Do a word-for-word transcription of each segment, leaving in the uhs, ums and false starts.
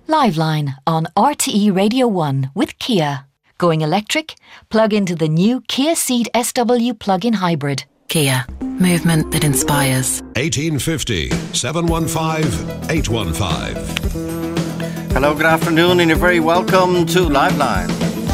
Liveline on R T E Radio one with Kia. Going electric? Plug into the new Kia Ceed S W plug-in hybrid. Kia. Movement that inspires. eighteen fifty, seven one five, eight one five. Hello, good afternoon, and you're very welcome to Liveline.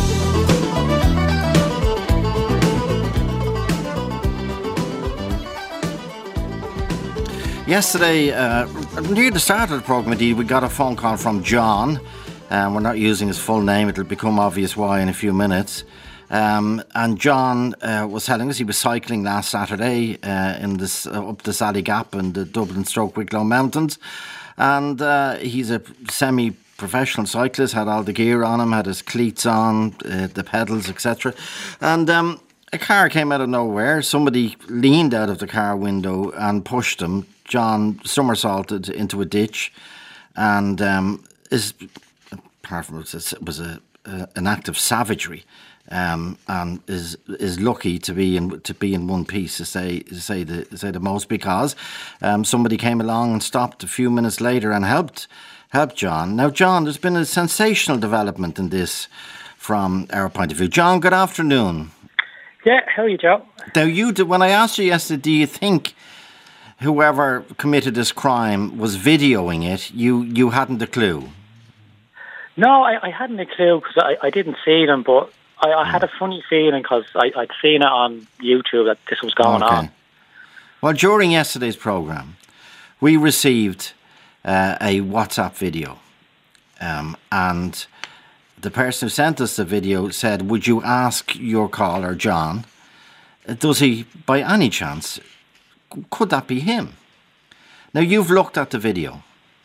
Yesterday, uh, near the start of the programme, indeed, we got a phone call from John. Um, we're not using his full name. It'll become obvious why in a few minutes. Um, and John uh, was telling us he was cycling last Saturday uh, in this uh, up the Sally Gap in the Dublin Stroke Wicklow Mountains. And uh, he's a semi-professional cyclist, had all the gear on him, had his cleats on, uh, the pedals, et cetera. And um, a car came out of nowhere. Somebody leaned out of the car window and pushed him. John somersaulted into a ditch, and um, is apart from it was a, a an act of savagery, um, and is is lucky to be in to be in one piece to say to say the to say the most, because um, somebody came along and stopped a few minutes later and helped helped John. Now, John, there's been a sensational development in this from our point of view. John, good afternoon. Yeah, how are you, Joe? Now, you did, when I asked you yesterday, do you think whoever committed this crime was videoing it, you, you hadn't a clue? No, I, I hadn't a clue because I, I didn't see them, but I, I had a funny feeling because I'd seen it on YouTube that this was going okay. on. Well, during yesterday's programme, we received uh, a WhatsApp video, um, and the person who sent us the video said, would you ask your caller, John, does he, by any chance, could that be him? Now, you've looked at the video.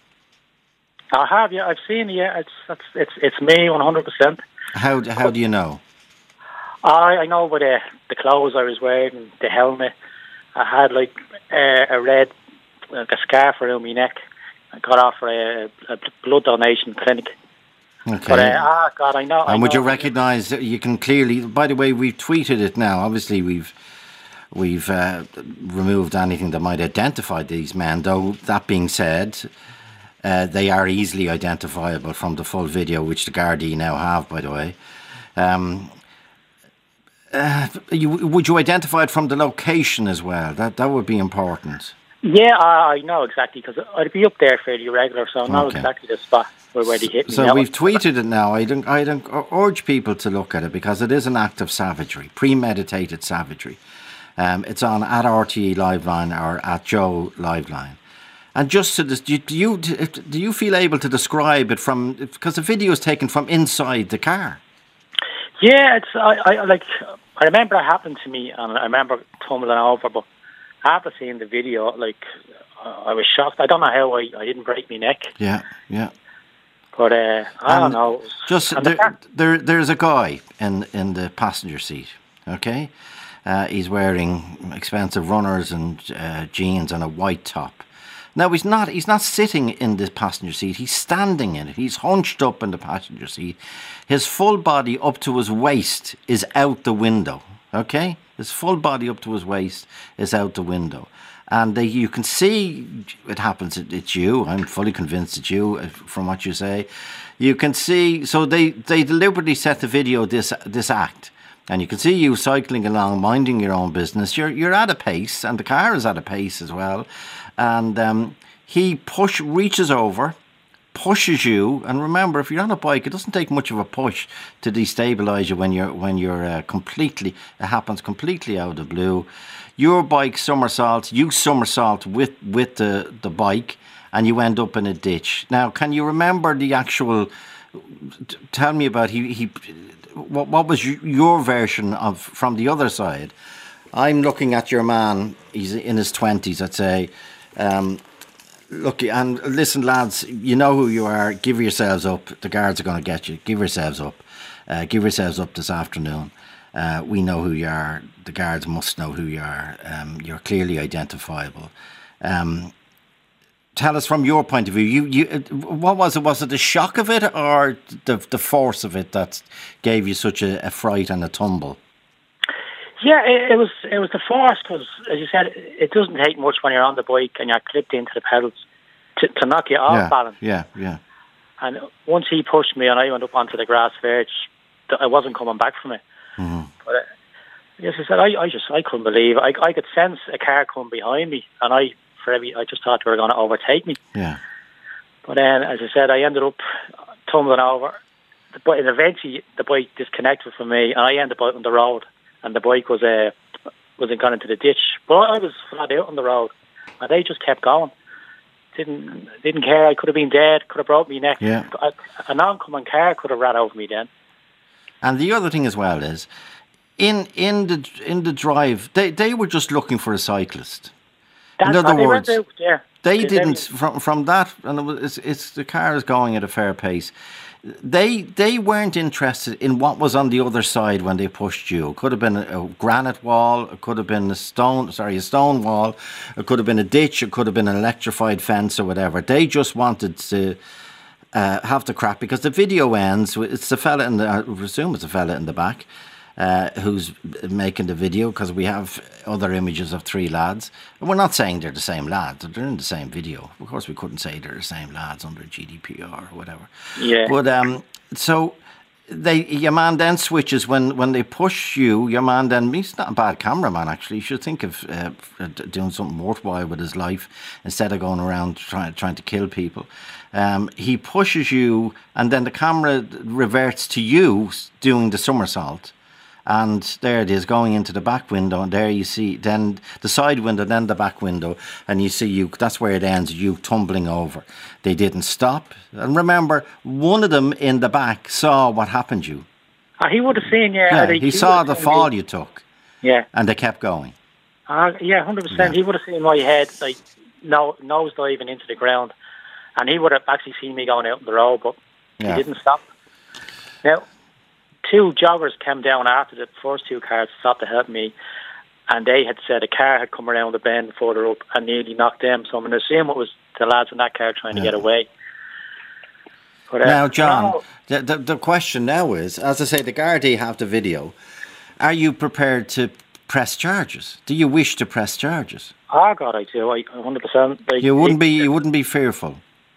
I have, yeah. I've seen it, yeah. It's it's it's, it's me, one hundred percent. How how do you know? I, I know by the, the clothes I was wearing, the helmet. I had, like, uh, a red like a scarf around my neck. I got off for a, a blood donation clinic. Okay. But, uh, ah, God, I know. And I would know. you recognise, you can clearly, by the way, we've tweeted it now. Obviously, we've We've uh, removed anything that might identify these men, though that being said, uh, they are easily identifiable from the full video, which the Gardaí now have, by the way. Um, uh, you, would you identify it from the location as well? That that would be important. Yeah, I, I know exactly, because I'd be up there fairly regular, so I know okay. exactly the spot where, where they hit me. So now. we've tweeted it now. I don't, I don't urge people to look at it because it is an act of savagery, premeditated savagery. Um, it's on at R T E Liveline or at Joe Liveline. And just to do you do you feel able to describe it from, because the video is taken from inside the car? Yeah, it's I, I like I remember it happened to me, and I remember tumbling over. But after seeing the video, like I was shocked. I don't know how I, I didn't break my neck. Yeah, yeah. But uh, I and don't know. Just there, the there, there's a guy in in the passenger seat. Okay. Uh, he's wearing expensive runners and uh, jeans and a white top. Now, he's not he's not sitting in the passenger seat. He's standing in it. He's hunched up in the passenger seat. His full body up to his waist is out the window. Okay? His full body up to his waist is out the window. And they, you can see it happens. It, it's you. I'm fully convinced it's you from what you say. You can see. So they, they deliberately set the video this this act. And you can see you cycling along, minding your own business. You're you're at a pace, and the car is at a pace as well. And um, he push reaches over, pushes you. And remember, if you're on a bike, it doesn't take much of a push to destabilise you when you're when you're uh, completely. It happens completely out of the blue. Your bike somersaults. You somersault with with the the bike, and you end up in a ditch. Now, can you remember the actual? T- tell me about he he. What, what was your version of from the other side? I'm looking at your man. He's in his twenties, I'd say. Um, look, and listen, lads, you know who you are. Give yourselves up. The guards are going to get you. Give yourselves up. Uh, give yourselves up this afternoon. Uh, we know who you are. The guards must know who you are. Um, you're clearly identifiable. Um, Tell us from your point of view. You, you, what was it? Was it the shock of it, or the the force of it that gave you such a, a fright and a tumble? Yeah, it, it was it was the force, because, as you said, it doesn't take much when you're on the bike and you're clipped into the pedals to, to knock you off yeah, balance. Yeah, yeah. And once he pushed me and I went up onto the grass verge, th- I wasn't coming back from it. Mm-hmm. But uh, yes, I said, I, I just, I couldn't believe it. I, I could sense a car coming behind me, and I, for every, I just thought they were going to overtake me. Yeah. But then, as I said, I ended up tumbling over. But eventually, the bike disconnected from me, and I ended up on the road, and the bike was uh, wasn't gone into the ditch. But I was flat out on the road, and they just kept going. Didn't didn't care. I could have been dead. Could have broke my neck. Yeah. A, an oncoming car could have ran over me then. And the other thing as well is, in in the in the drive, they they were just looking for a cyclist. That's in other they words, went out, yeah. they They- didn't they- from from that, and it was, it's, it's the car is going at a fair pace. They they weren't interested in what was on the other side when they pushed you. It could have been a, a granite wall. It could have been a stone. Sorry, a stone wall. It could have been a ditch. It could have been an electrified fence or whatever. They just wanted to uh, have the crap because the video ends. with- It's the fella in the. I presume it's the fella in the back. Uh, who's making the video, because we have other images of three lads. And we're not saying they're the same lads, they're in the same video. Of course, we couldn't say they're the same lads under G D P R or whatever. Yeah. But um, so they, your man then switches when, when they push you. Your man then, he's not a bad cameraman actually. You should think of uh, doing something worthwhile with his life instead of going around trying trying to kill people. Um, he pushes you, and then the camera reverts to you doing the somersault. And there it is, going into the back window, and there you see then the side window, then the back window, and you see you. That's where it ends. You tumbling over. They didn't stop, and remember, one of them in the back saw what happened to you. Uh, he would have seen, yeah. Yeah, like, he saw would the have seen fall me. you took, Yeah. and they kept going. Uh, yeah, one hundred percent. Yeah. He would have seen my head, like, no, nose diving into the ground. And he would have actually seen me going out on the road, but Yeah. he didn't stop. Now, two joggers came down after the first two cars stopped to help me, and they had said a car had come around the bend further up and nearly knocked them. So I'm going to assume it was the lads in that car trying Yeah. to get away. But, uh, Now, John, no, the, the the question now is, as I say, the Gardaí have the video. Are you prepared to press charges? Do you wish to press charges? oh God, I do. I one hundred percent. Like, You wouldn't be. You wouldn't be fearful.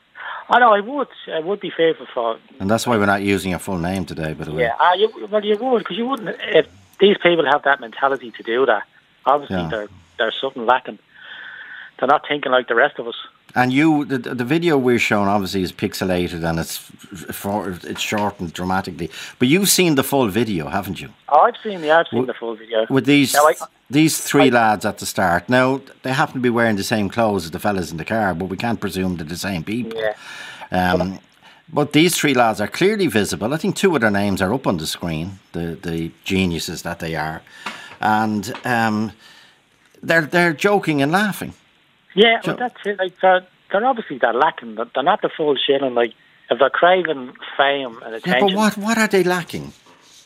I know. I would. I would be fearful for. And that's why we're not using your full name today, by the way. Yeah, uh, you, well, you would, because you wouldn't. If these people have that mentality to do that, obviously Yeah. there there's something lacking. They're not thinking like the rest of us. And you, the, the video we're showing obviously is pixelated and it's for, it's shortened dramatically. But you've seen the full video, haven't you? Oh, I've seen the, I've seen With- the full video. With these Now, I- these three I- lads at the start. Now, they happen to be wearing the same clothes as the fellas in the car, but we can't presume they're the same people. Yeah. Um, but these three lads are clearly visible. I think two of their names are up on the screen, the, the geniuses that they are. And um, they're they're joking and laughing. Yeah, So- well, that's it. Like they're, they're obviously they're lacking. They're, they're not the full shilling. Like if they're craving fame and Yeah, attention, but what, what are they lacking?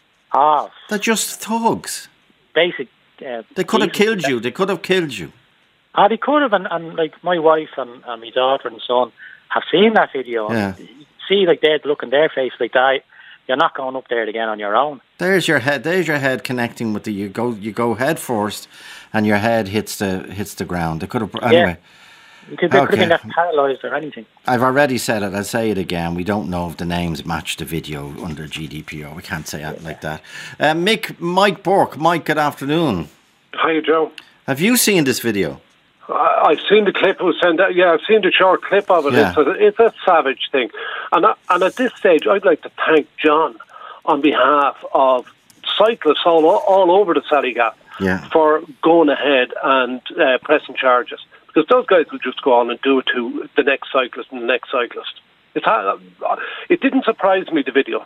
ah, They're just thugs. basic. Uh, They could have decency. killed you. They could have killed you. Ah, they could have, and, and like my wife and, and my daughter and son have seen that video. Yeah. And you see, like they'd look in their face like that. You're not going up there again on your own. There's your head. There's your head connecting with the. You go. You go head first, and your head hits the hits the ground. They could have. Anyway, You could, they could have been Okay. left paralysed or anything. I've already said it. I'll say it again. We don't know if the names match the video under G D P R. We can't say it like that. Uh, Mick, Mike Burke. Mike, good afternoon. Hi, Joe. Have you seen this video? I- I've seen the clip. It was sent out. Yeah, I've seen the short clip of it. Yeah. It's, a, it's a savage thing. And, I, and at this stage, I'd like to thank John on behalf of cyclists all, all over the Sally Gap Yeah. for going ahead and uh, pressing charges. Because those guys will just go on and do it to the next cyclist and the next cyclist. It's, ha- it didn't surprise me, the video.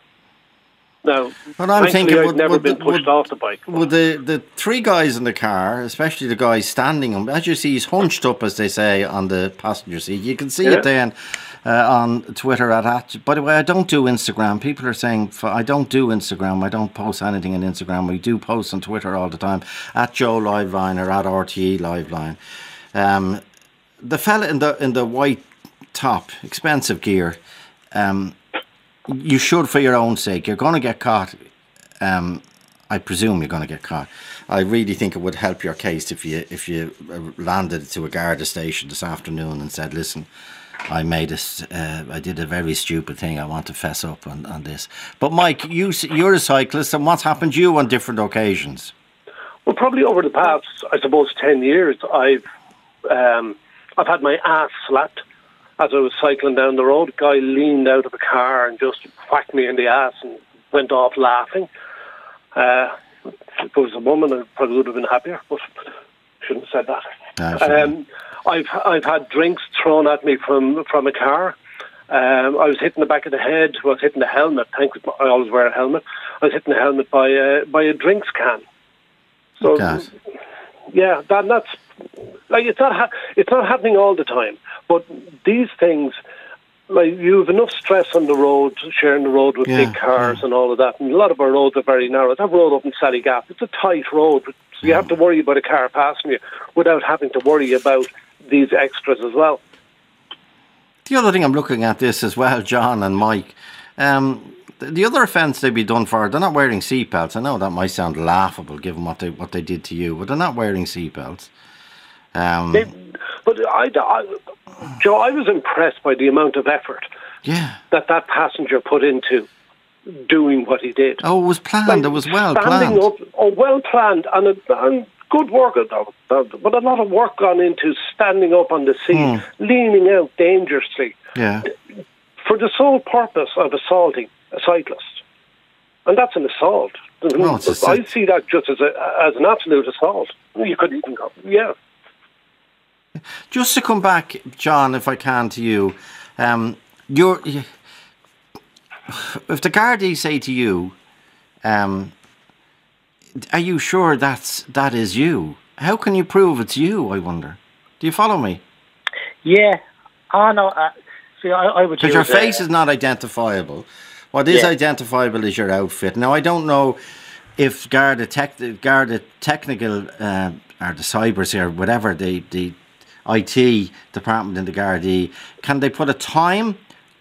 Now, Well, I'm thankfully, thinking, I've would- never would been the- pushed would- off the bike. Well, the, the three guys in the car, especially the guy standing, as you see, he's hunched up, as they say, on the passenger seat. You can see Yeah. it then uh, on Twitter at, at. By the way, I don't do Instagram. People are saying f- I don't do Instagram. I don't post anything on Instagram. We do post on Twitter all the time at Joe Liveline or at R T E Liveline. Um, the fella in the in the white top, expensive gear. Um, you should, for your own sake. You're going to get caught. Um, I presume you're going to get caught. I really think it would help your case if you if you uh, landed to a Garda station this afternoon and said, "Listen, I made a, s- uh, I did a very stupid thing. I want to fess up on, on this. But Mike, you s- you're a cyclist, and what's happened to you on different occasions? Well, probably over the past, I suppose, ten years, I've um, I've had my ass slapped as I was cycling down the road. A guy leaned out of a car and just whacked me in the ass and went off laughing. Uh, if it was a woman, I probably would have been happier, but shouldn't have said that. No, shouldn't. Um, I've I've had drinks thrown at me from from a car. Um, I was hitting the back of the head. I was hitting the helmet. Thanks, I always wear a helmet. I was hitting the helmet by a by a drinks can. So, God. yeah, that that's like it's not ha- it's not happening all the time. But these things, like you have enough stress on the road, sharing the road with Yeah, big cars yeah. and all of that. And a lot of our roads are very narrow. That road up in Sally Gap, it's a tight road. So you have to worry about a car passing you without having to worry about these extras as well. The other thing I'm looking at this as well, John and Mike, um, the, the other offence they'd be done for, they're not wearing seatbelts. I know that might sound laughable given what they what they did to you, but they're not wearing seatbelts. Um, They, but I, I, Joe, I was impressed by the amount of effort yeah. that that passenger put into doing what he did. Oh, it was planned. Like, it was well standing planned. up, oh, well planned, and, a, and good work. But a lot of work gone into standing up on the seat, Mm. leaning out dangerously, Yeah. for the sole purpose of assaulting a cyclist, and that's an assault. No, it's a- I see that just as a, as an absolute assault. You could even go, yeah. Just to come back, John, if I can, to you, um, you're, you, if the Gardaí say to you, um, "Are you sure that's that is you?" How can you prove it's you? I wonder. Do you follow me? Yeah. Oh, no. Uh, see, I, I would Because use, your face uh, is not identifiable. What is Yeah. identifiable is your outfit. Now, I don't know if Garda, tech, Garda Technical uh, or the Cybers here, whatever, the, the I T department in the Gardaí, can they put a time?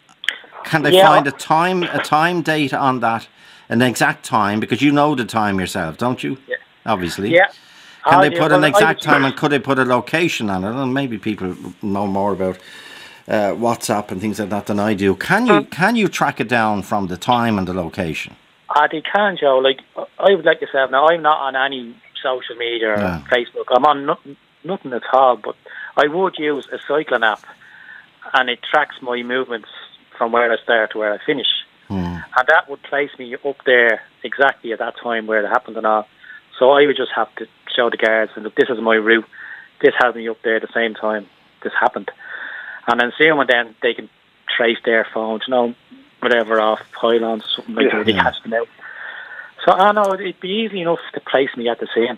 Can they Yeah. find a time, a time date on that, an exact time? Because you know the time yourself, don't you? Yeah. Obviously. Yeah. Can Oh, they yeah, put well, an I exact would- time, and could they put a location on it? And maybe people know more about uh, WhatsApp and things like that than I do. Can you can you track it down from the time and the location? Ah, they can, Joe. Like, I would like to say, now, I'm not on any social media or Yeah. Facebook. I'm on nothing, nothing at all, but I would use a cycling app, and it tracks my movements from where I start to where I finish. Hmm. And that would place me up there exactly at that time where it happened and all. So I would just have to show the guards, and look, this is my route. This has me up there at the same time this happened. And then someone then they can trace their phones, you know, whatever, off pylons or something like Yeah. that. They Yeah. catch them out. So I know it'd be easy enough to place me at the scene.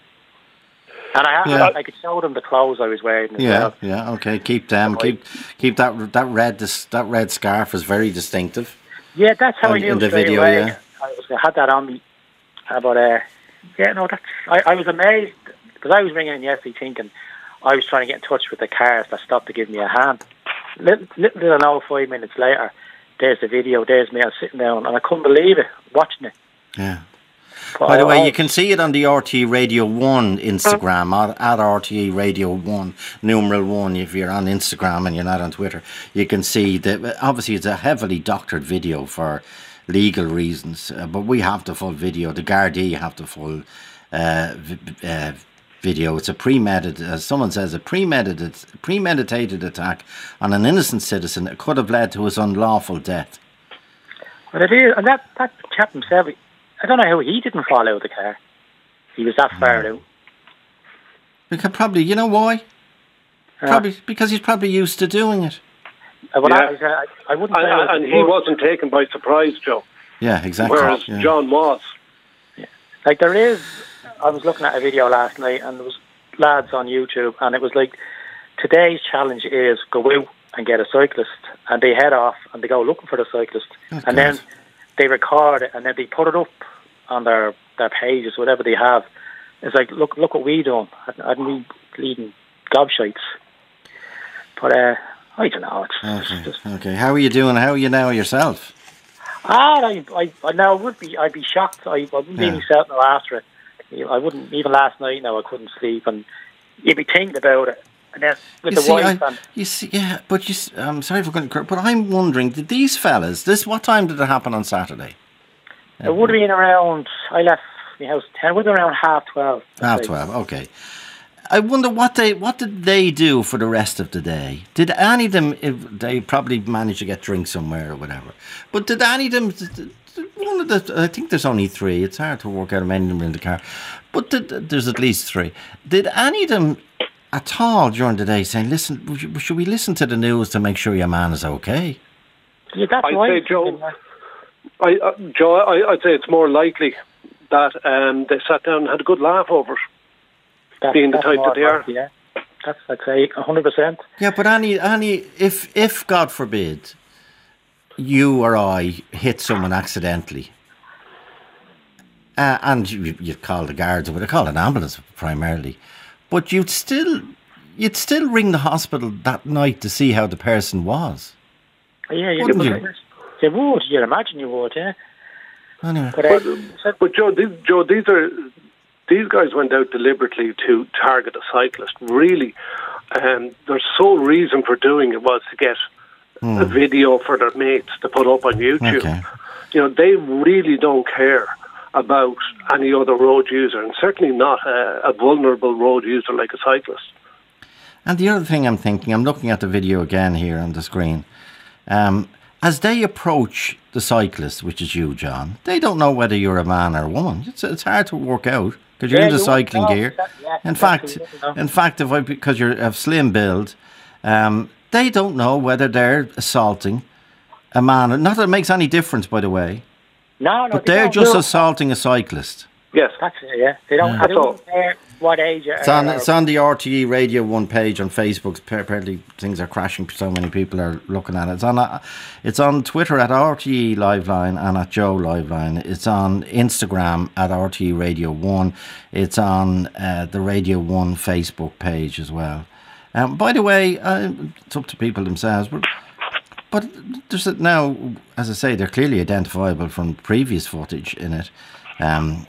And I, Yeah. I, I could show them the clothes I was wearing as Yeah, well. yeah, okay. Keep them. Right. Keep keep that that red dis- that red scarf is very distinctive. Yeah, that's how I In- knew in the straight video, away. yeah. I, was, I had that on me. Uh, But uh, yeah, no, that's. I, I was amazed because I was ringing in yesterday thinking I was trying to get in touch with the cars that stopped to give me a hand. Little, little did I know, five minutes later, there's the video. There's me. I was sitting down and I couldn't believe it watching it. Yeah. But By the I- way, I- you can see it on the R T E Radio one Instagram, at, at R T E Radio one, numeral one, if you're on Instagram and you're not on Twitter. You can see that, obviously, it's a heavily doctored video for legal reasons, uh, but we have the full video. The Gardaí have the full uh, v- uh, video. It's a premeditated, as someone says, a premeditated, premeditated attack on an innocent citizen that could have led to his unlawful death. But it is, and that, that chap himself, I don't know how he didn't fall out of the car. He was that far out. We could probably, you know why? Uh, Probably because he's probably used to doing it. Uh, but Yeah. I, I, I wouldn't say I was And, and he the first. wasn't taken by surprise, Joe, Yeah, exactly. whereas yeah. John was. Like there is, I was looking at a video last night and there was lads on YouTube and it was like, today's challenge is go out and get a cyclist, and they head off and they go looking for the cyclist, That's and good. then they record it and then they put it up on their, their pages, whatever they have. It's like, look look what we done. I didn't leading gobshites. But uh, I don't know. It's, Okay. it's just Okay. How are you doing? How are you now yourself? ah, I, I, I now would be. I'd be shocked. I, I wouldn't Yeah. be myself now after it. I wouldn't even last night. Now I couldn't sleep, and you'd be thinking about it. And then with You the see, wife I, and you see, yeah, but you. s- I'm sorry for going to, but I'm wondering, did these fellas? This what time did it happen on Saturday? it would have been around. I left my house at ten. It would have been around half twelve. I'd Half say. twelve. Okay. I wonder what they what did they do for the rest of the day? Did any of them? If they probably managed to get drinks somewhere or whatever. But did any of them? One of the. I think there's only three. It's hard to work out how many of them are in the car, but did, there's at least three. Did any of them at all during the day saying, "Listen, should should we listen to the news to make sure your man is okay"? Yeah, that's I'd why. say, Joe, I, uh, Joe, I, I'd say it's more likely that um, they sat down and had a good laugh over it. That's, being the that's type more that they are. likely, Yeah, that's I'd say a hundred percent. Yeah, but any any if if God forbid you or I hit someone accidentally, uh, and you you'd call the guards or would call an ambulance primarily, but you'd still you'd still ring the hospital that night to see how the person was. Yeah, you Wouldn't would. you? You would. You'd imagine you would. Yeah. Anyway, But, uh, But, but Joe, these, Joe, these are these guys went out deliberately to target a cyclist. Really, um, their sole reason for doing it was to get a video for their mates to put up on YouTube. Okay. You know, they really don't care about any other road user, and certainly not a, a vulnerable road user like a cyclist. and the other thing I'm thinking, I'm looking at the video again here on the screen. Um, as they approach the cyclist, which is you, John, they don't know whether you're a man or a woman. It's it's hard to work out because you're Yeah, in the you won't cycling know. gear. That- yeah, in exactly, fact, you won't know. in fact, if I because you're a slim build, um, they don't know whether they're assaulting a man. Not that it makes any difference, by the way, no, no. but they they're don't just know. assaulting a cyclist. Yes. That's it. Yeah, they don't. That's They all. don't care what age. It's on, it's on the R T E Radio one page on Facebook. Apparently, things are crashing. So many people are looking at it. It's on, uh, it's on Twitter at R T E Liveline and at Joe Liveline. It's on Instagram at R T E Radio one. It's on uh, the Radio one Facebook page as well. Um, by the way, uh, it's up to people themselves, but but there's a, now, as I say, they're clearly identifiable from previous footage in it. Um,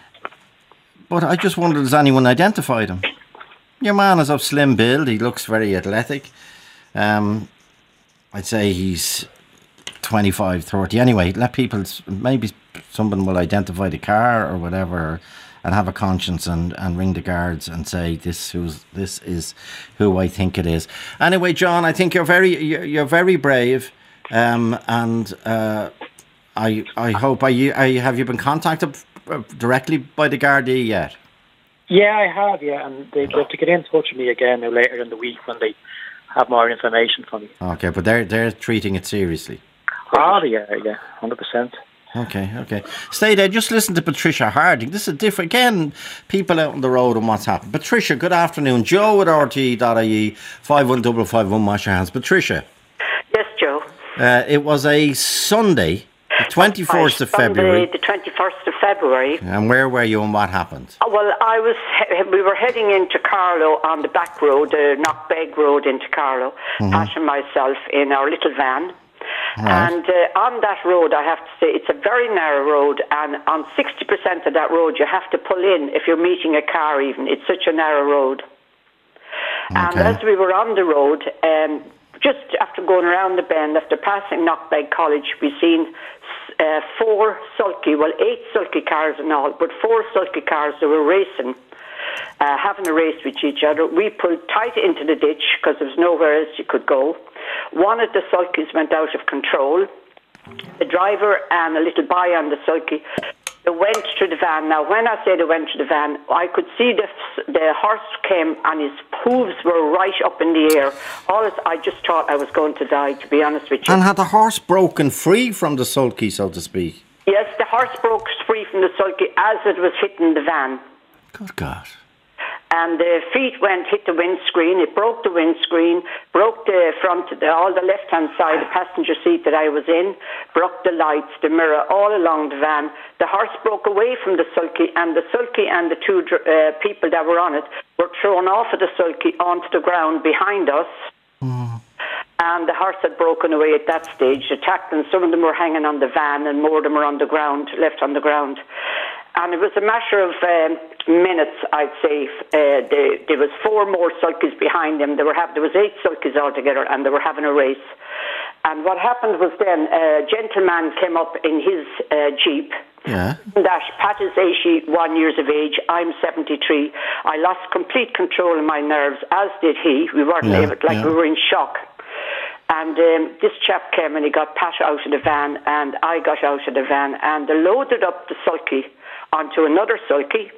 But I just wondered, has anyone identified him? Your man is of slim build. He looks very athletic. Um, I'd say he's twenty-five, thirty. Anyway, let people, maybe someone will identify the car or whatever and have a conscience and, and ring the guards and say, this who's this is who I think it is. Anyway, John, I think you're very you're, you're very brave. Um, and uh, I I hope, I, I have you been contacted directly by the Gardaí yet? Yeah, I have. Yeah, and they'd love to get in touch with me again now later in the week when they have more information for me. Okay, but they're they're treating it seriously. Oh, yeah, yeah, hundred percent. Okay, okay. Stay there. Just listen to Patricia Harding. This is different. Again, people out on the road and what's happened. Patricia, good afternoon. Joe at R T E dot I E, five one five five one. Wash your hands. Patricia. Yes, Joe. Uh, it was a Sunday, the twenty-first of Sunday, February. the twenty-first of February. And where were you and what happened? Uh, Well, I was. He- we were heading into Carlow on the back road, the Knockbeg Road into Carlow. Ash and myself in our little van. Right. And uh, on that road, I have to say, it's a very narrow road, and on sixty percent of that road, you have to pull in if you're meeting a car even. It's such a narrow road. And Okay. as we were on the road, um, just after going around the bend, after passing Knockbeg College, we seen uh, four sulky, well, eight sulky cars in all, but four sulky cars that were racing, uh, having a race with each other. We pulled tight into the ditch because there was nowhere else you could go. One of the sulkies went out of control. The driver and a little boy on the sulky, they went to the van. Now, when I say they went to the van, I could see the the horse came and his hooves were right up in the air. All this, I just thought I was going to die, to be honest with you. And had the horse broken free from the sulky, so to speak? Yes, the horse broke free from the sulky as it was hitting the van. Good God. And the feet went, hit the windscreen. It broke the windscreen, broke the front, the, all the left-hand side, the passenger seat that I was in, broke the lights, the mirror, all along the van. The horse broke away from the sulky, and the sulky and the two uh, people that were on it were thrown off of the sulky onto the ground behind us. Mm. And the horse had broken away at that stage, attacked them. Some of them were hanging on the van, and more of them were on the ground, left on the ground. and it was a matter of um, minutes, I'd say. Uh, they, there was four more sulkies behind them. They were have, there was eight sulkies altogether, and they were having a race. And what happened was then a gentleman came up in his uh, Jeep. Yeah. That Pat is eighty-one years of age. I'm seventy-three. I lost complete control of my nerves, as did he. We weren't Yeah, able, like yeah. we were in shock. And um, this chap came and he got Pat out of the van, and I got out of the van, and they loaded up the sulky onto another sulky,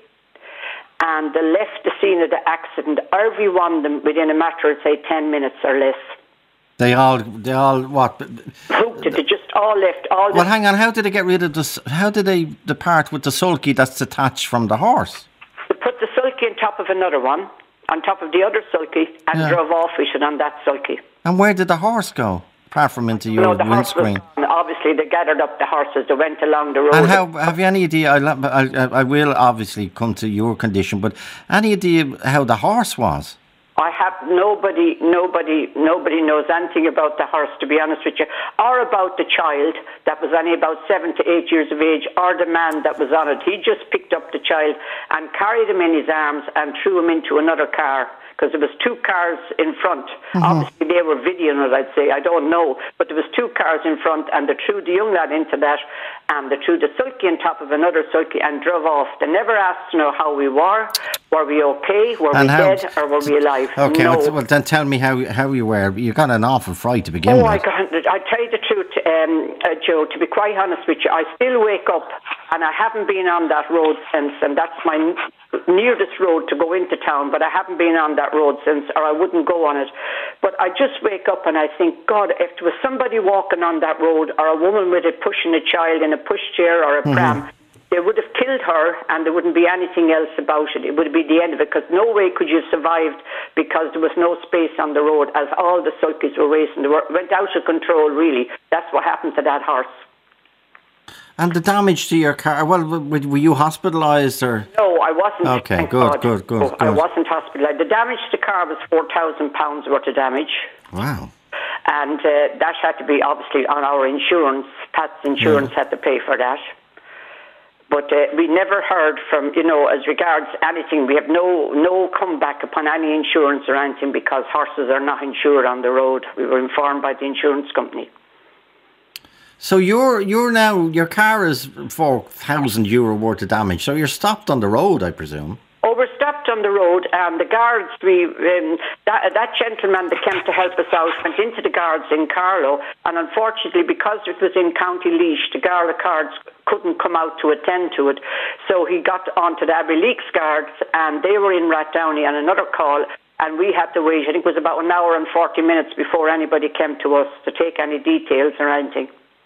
and they left the scene of the accident, every one of them, within a matter of, say, ten minutes or less. They all, they all, what? Hooked it. They just all left. All Well, the, hang on. How did they get rid of this? How did they depart with the sulky that's attached from the horse? they put the sulky on top of another one, on top of the other sulky, and Yeah. drove off with it on that sulky. And where did the horse go? Apart from into your No, the horse was windscreen. gone. Obviously, they gathered up the horses. They went along the road. And how have you any idea? I, I, I will obviously come to your condition, but any idea how the horse was? I have nobody, nobody, nobody knows anything about the horse, to be honest with you, or about the child that was only about seven to eight years of age, or the man that was on it. He just picked up the child and carried him in his arms and threw him into another car, because there was two cars in front. Mm-hmm. Obviously, they were videoing it, I'd say. I don't know. But there was two cars in front, and they threw the young lad into that, and they threw the sulky on top of another sulky and drove off. They never asked to know how we were. Were we okay? Were And we how- dead? Or were we alive? Okay, no. well, well, then tell me how how you were. You got an awful fright to begin Oh, with. I got, I tell you the truth, um, uh, Joe, to be quite honest with you, I still wake up and I haven't been on that road since, and that's my n- nearest road to go into town, but I haven't been on that road since, or I wouldn't go on it. But I just wake up and I think, God, if there was somebody walking on that road, or a woman with a pushing a child in a pushchair or a Mm-hmm. pram, they would have killed her, and there wouldn't be anything else about it. It would be the end of it, because no way could you have survived, because there was no space on the road, as all the sulkies were racing. They were, went out of control, really. That's what happened to that horse. And the damage to your car, well, w- were you hospitalised or? No, I wasn't. Okay, thank good, God. good, good, No, I good. wasn't hospitalised. The damage to the car was four thousand pounds worth of damage. Wow. And uh, that had to be, obviously, on our insurance. Pat's insurance had to pay for that. But uh, we never heard from, you know, as regards anything. We have no no comeback upon any insurance or anything, because horses are not insured on the road. We were informed by the insurance company. So you're you're now your car is four thousand euro worth of damage. So you're stopped on the road, I presume. Oh, we're stopped on the road, and the guards, we um, that, that gentleman that came to help us out went into the guards in Carlow, and unfortunately, because it was in County Laois, the Garda guards couldn't come out to attend to it, so he got onto the Abbeyleaks guards, and they were in Rathdowney on another call, and we had to wait. I think it was about an hour and forty minutes before anybody came to us to take any details or anything.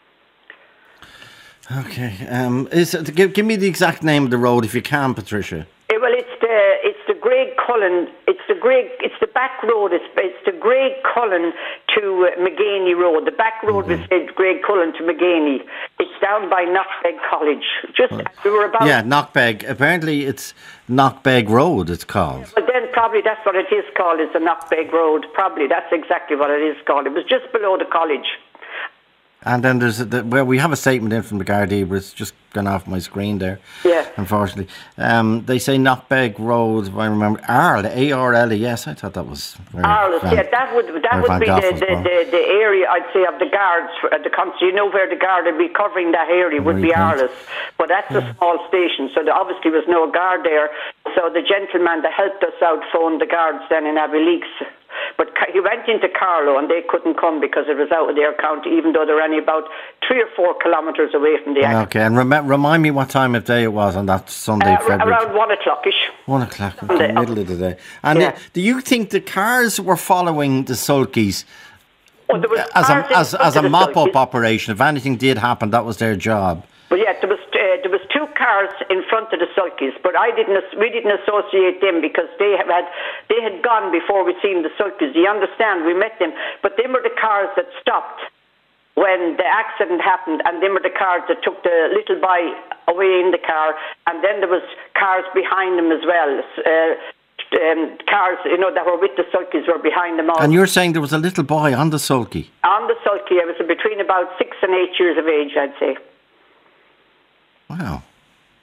Okay. Um. Is it, give give me the exact name of the road if you can, Patricia. Eh, Well, it's the it's the Greig Cullen. It's the Greig. It's the back road. It's it's the Greig Cullen to uh, McGaney Road. The back road was mm-hmm. Greig Cullen to McGaney. It's down by Knockbeg College. Just Right. we were about. Yeah, Knockbeg. Apparently, it's Knockbeg Road. It's called. But then probably that's what it is called. Is the Knockbeg Road. Probably that's exactly what it is called. It was just below the college. And then there's a, the, well, we have a statement in from the Gardaí, but it's just gone off my screen there. Yeah. Unfortunately, um, they say Knockbeg Road. If I remember, Arle, A R L E S. I thought that was very. Arles, Van, yeah, that would that very would Van be Gogh the, was the, born. the, the area, I'd say, of the guards at the council. You know where the guard would be covering that area would Very be good. Arles, but that's Yeah. a small station, so there obviously was no guard there. So the gentleman that helped us out phoned the guards then in Abbeyleaks. But ca- he went into Carlow and they couldn't come because it was out of their county, even though they're only about three or four kilometres away from the accident. Okay, and rem- remind me what time of day it was on that Sunday, Uh, February. around one o'clockish. One o'clock, in Sunday. the middle of the day. And Yeah. uh, do you think the cars were following the sulkies Oh, there was as cars a in as, front as a of the mop-up sulkies. operation? If anything did happen, that was their job. But yeah, there was uh, there was two cars in front of the sulkies, but I didn't as- we didn't associate them because they have had they had gone before we seen the sulkies. You understand? We met them, but they were the cars that stopped when the accident happened, and they were the cars that took the little boy away in the car, and then there was cars behind them as well. Uh, um, cars, you know, that were with the sulkies were behind them all. And you're saying there was a little boy on the sulky? On the sulky, I was between about six and eight years of age, I'd say. Wow.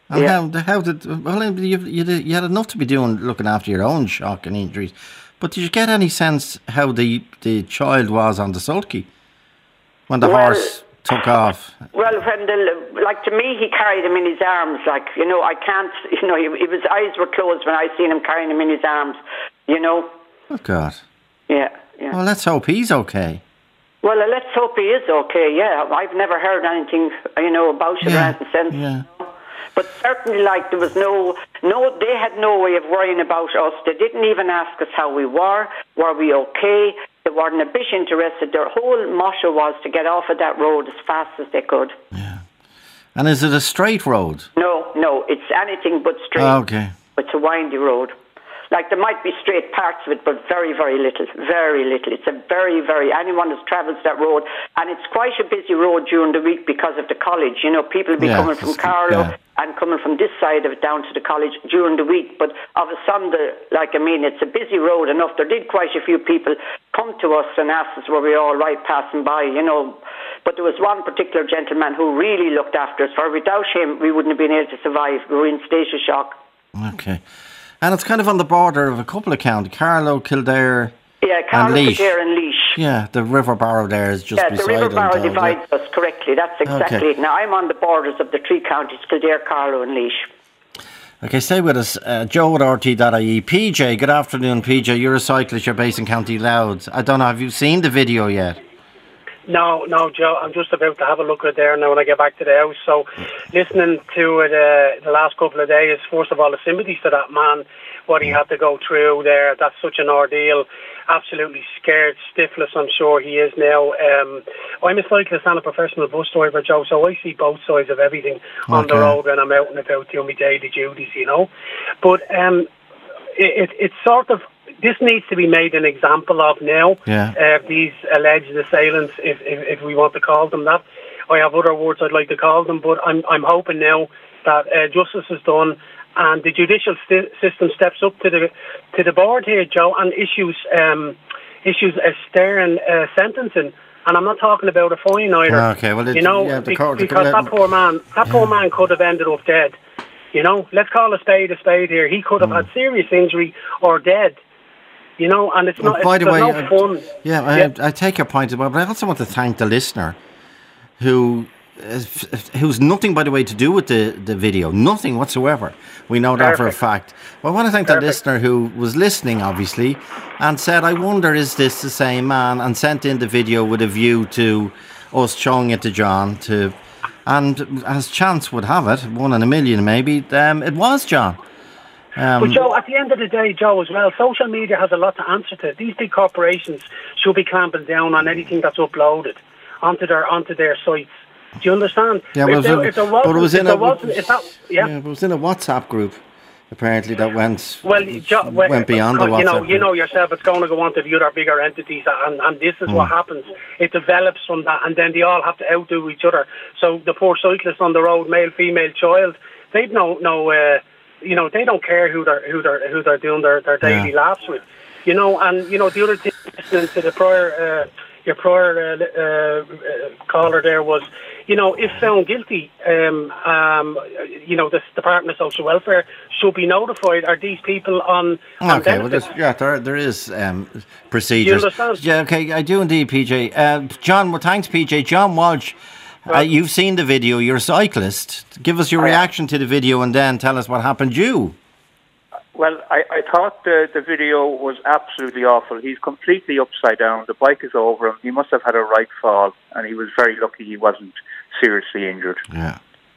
And Yeah. how, how did, well, you, you, did- you had enough to be doing, looking after your own shock and injuries. But did you get any sense how the, the child was on the sulky when the Well- horse took off? Well, when the, like to me, he carried him in his arms. Like, you know, I can't, you know, he, his eyes were closed when I seen him carrying him in his arms, you know. Oh, God. Yeah, yeah. Well, let's hope he's okay. Well, uh, let's hope he is okay, yeah. I've never heard anything, you know, about it Yeah, or anything since. yeah. But certainly, like, there was no, no, they had no way of worrying about us. They didn't even ask us how we were. Were we okay? They weren't a bit interested. Their whole motto was to get off of that road as fast as they could. And is it a straight road? No, no, it's anything but straight. Oh, okay. It's a windy road. Like, there might be straight parts of it, but very, very little. Very little. It's a very, very... Anyone who travels that road, and it's quite a busy road during the week because of the college. You know, people will be Yeah, coming from it's- Carlow yeah. and coming from this side of it down to the college during the week. But of a Sunday, like, I mean, it's a busy road enough. There did quite a few people come to us and ask us were we all right passing by, you know. But there was one particular gentleman who really looked after us. For without him, we wouldn't have been able to survive. We were in status shock. Okay. And it's kind of on the border of a couple of counties, Carlow, Kildare, Yeah, and Carlow, Laois. Kildare and Laois. Yeah, the River Barrow there is just Yeah, beside the River them, Barrow Donald, yeah. divides us correctly. That's exactly Okay. it. Now, I'm on the borders of the three counties, Kildare, Carlow and Laois. Okay, stay with us. Uh, Joe at R T dot I E. P J, good afternoon, P J. You're a cyclist, you're based in County Louth. I don't know, have you seen the video yet? No, no, Joe. I'm just about to have a look at it there now when I get back to the house. So, listening to it uh, the last couple of days, first of all, the sympathies to that man, what he had to go through there. That's such an ordeal. Absolutely scared, stiffless, I'm sure he is now. Um, I'm a cyclist and a professional bus driver, Joe, so I see both sides of everything on the Okay. road when I'm out and about doing my daily duties, you know. But um, it, it, it's sort of, this needs to be made an example of now. Yeah. Uh, these alleged assailants, if, if if we want to call them that. I have other words I'd like to call them, but I'm I'm hoping now that uh, justice is done and the judicial st- system steps up to the to the board here, Joe, and issues um, issues a stern uh, sentencing. And I'm not talking about a fine either. Okay, well, it- you know, yeah, the be- court- the because court- that poor man, that poor man could have ended up dead. You know, let's call a spade a spade here. He could have had serious injury or dead. You know, and it's Well, not. by It's, the there's way, no I- fun. Yeah, I, Yeah. I take your point as well, but I also want to thank the listener who is- who's nothing, by the way, to do with the, the video. Nothing whatsoever. We know that for a Perfect. fact. But I want to thank the Perfect. listener who was listening, obviously, and said, I wonder, is this the same man? And sent in the video with a view to us showing it to John. To, and as chance would have it, one in a million maybe, um, it was John. Um, But Joe, at the end of the day, Joe, as well, social media has a lot to answer to. These big corporations should be clamping down on anything that's uploaded onto their onto their sites. Do you understand? Yeah, well, if there, it was- if there but it wasn't, was if in there a- wasn't, if that, yeah. yeah, but it was in a WhatsApp group, apparently, that went Well, Joe, well, went beyond the you WhatsApp know, group. you know yourself, it's going to go on to the other bigger entities, and, and this is Hmm. what happens. It develops from that, and then they all have to outdo each other. So the poor cyclists on the road, male, female, child, they've no no. Uh, you know, they don't care who they're who they're who they're doing their, their daily Yeah. laughs with, you know. And you know, the other thing, listening to the prior uh, your prior uh, uh, uh, caller there was, you know, if found guilty, um, um, you know, the Department of Social Welfare should be notified. Are these people on? on Okay, well, benefits? there's, yeah, there there is um, procedures. You understand? Yeah, okay, I do indeed, P J. Uh, John, well, thanks, P J. John Walsh. Uh, you've seen the video. You're a cyclist. Give us your reaction to the video, and then tell us what happened. You. Well, I, I thought the, the video was absolutely awful. He's completely upside down. The bike is over him. He must have had a right fall, and he was very lucky he wasn't seriously injured. Yeah.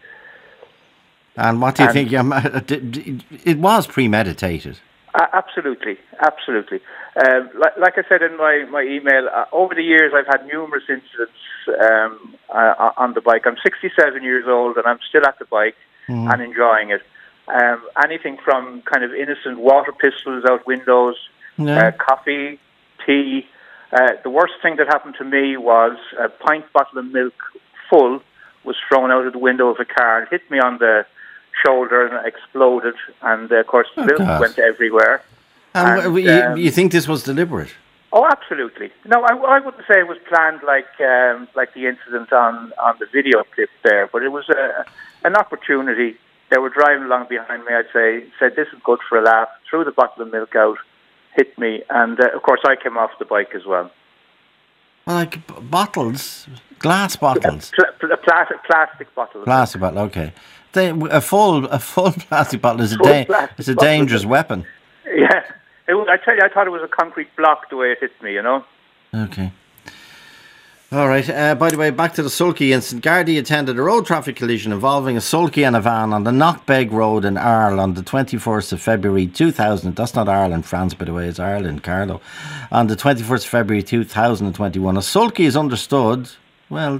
And what do you And- think? Um, uh, d- d- it was premeditated. Uh, absolutely, absolutely. Um, like, like I said in my, my email, uh, over the years I've had numerous incidents um, uh, on the bike. I'm sixty-seven years old and I'm still at the bike Mhm. and enjoying it. Um, anything from kind of innocent water pistols out windows, Yeah. uh, coffee, tea. Uh, the worst thing that happened to me was a pint bottle of milk full was thrown out of the window of a car. It hit me on the shoulder and it exploded, and uh, of course Oh, milk God. went everywhere. And, And, w- you, um, you think this was deliberate? Oh, absolutely. No, I, I wouldn't say it was planned like um, like the incident on, on the video clip there, but it was a, an opportunity they were driving along behind me, I'd say, said, this is good for a laugh, threw the bottle of milk out, hit me, and uh, of course I came off the bike as well. Like b- bottles, glass bottles, Pl- pl- a plastic plastic bottle. plastic bottle. Okay, they, a full a full plastic bottle is a Full da- plastic it's a bottle. dangerous weapon. Yeah, it was, I tell you, I thought it was a concrete block the way it hit me. You know. Okay. All right. Uh, by the way, back to the Sulky incident. Gardaí attended a road traffic collision involving a Sulky and a van on the Knockbeg Road in Arles on the twenty-first of February two thousand. That's not Ireland, France, by the way. It's Ireland, Carlo. On the twenty-first of February two thousand twenty-one. A Sulky is understood. Well,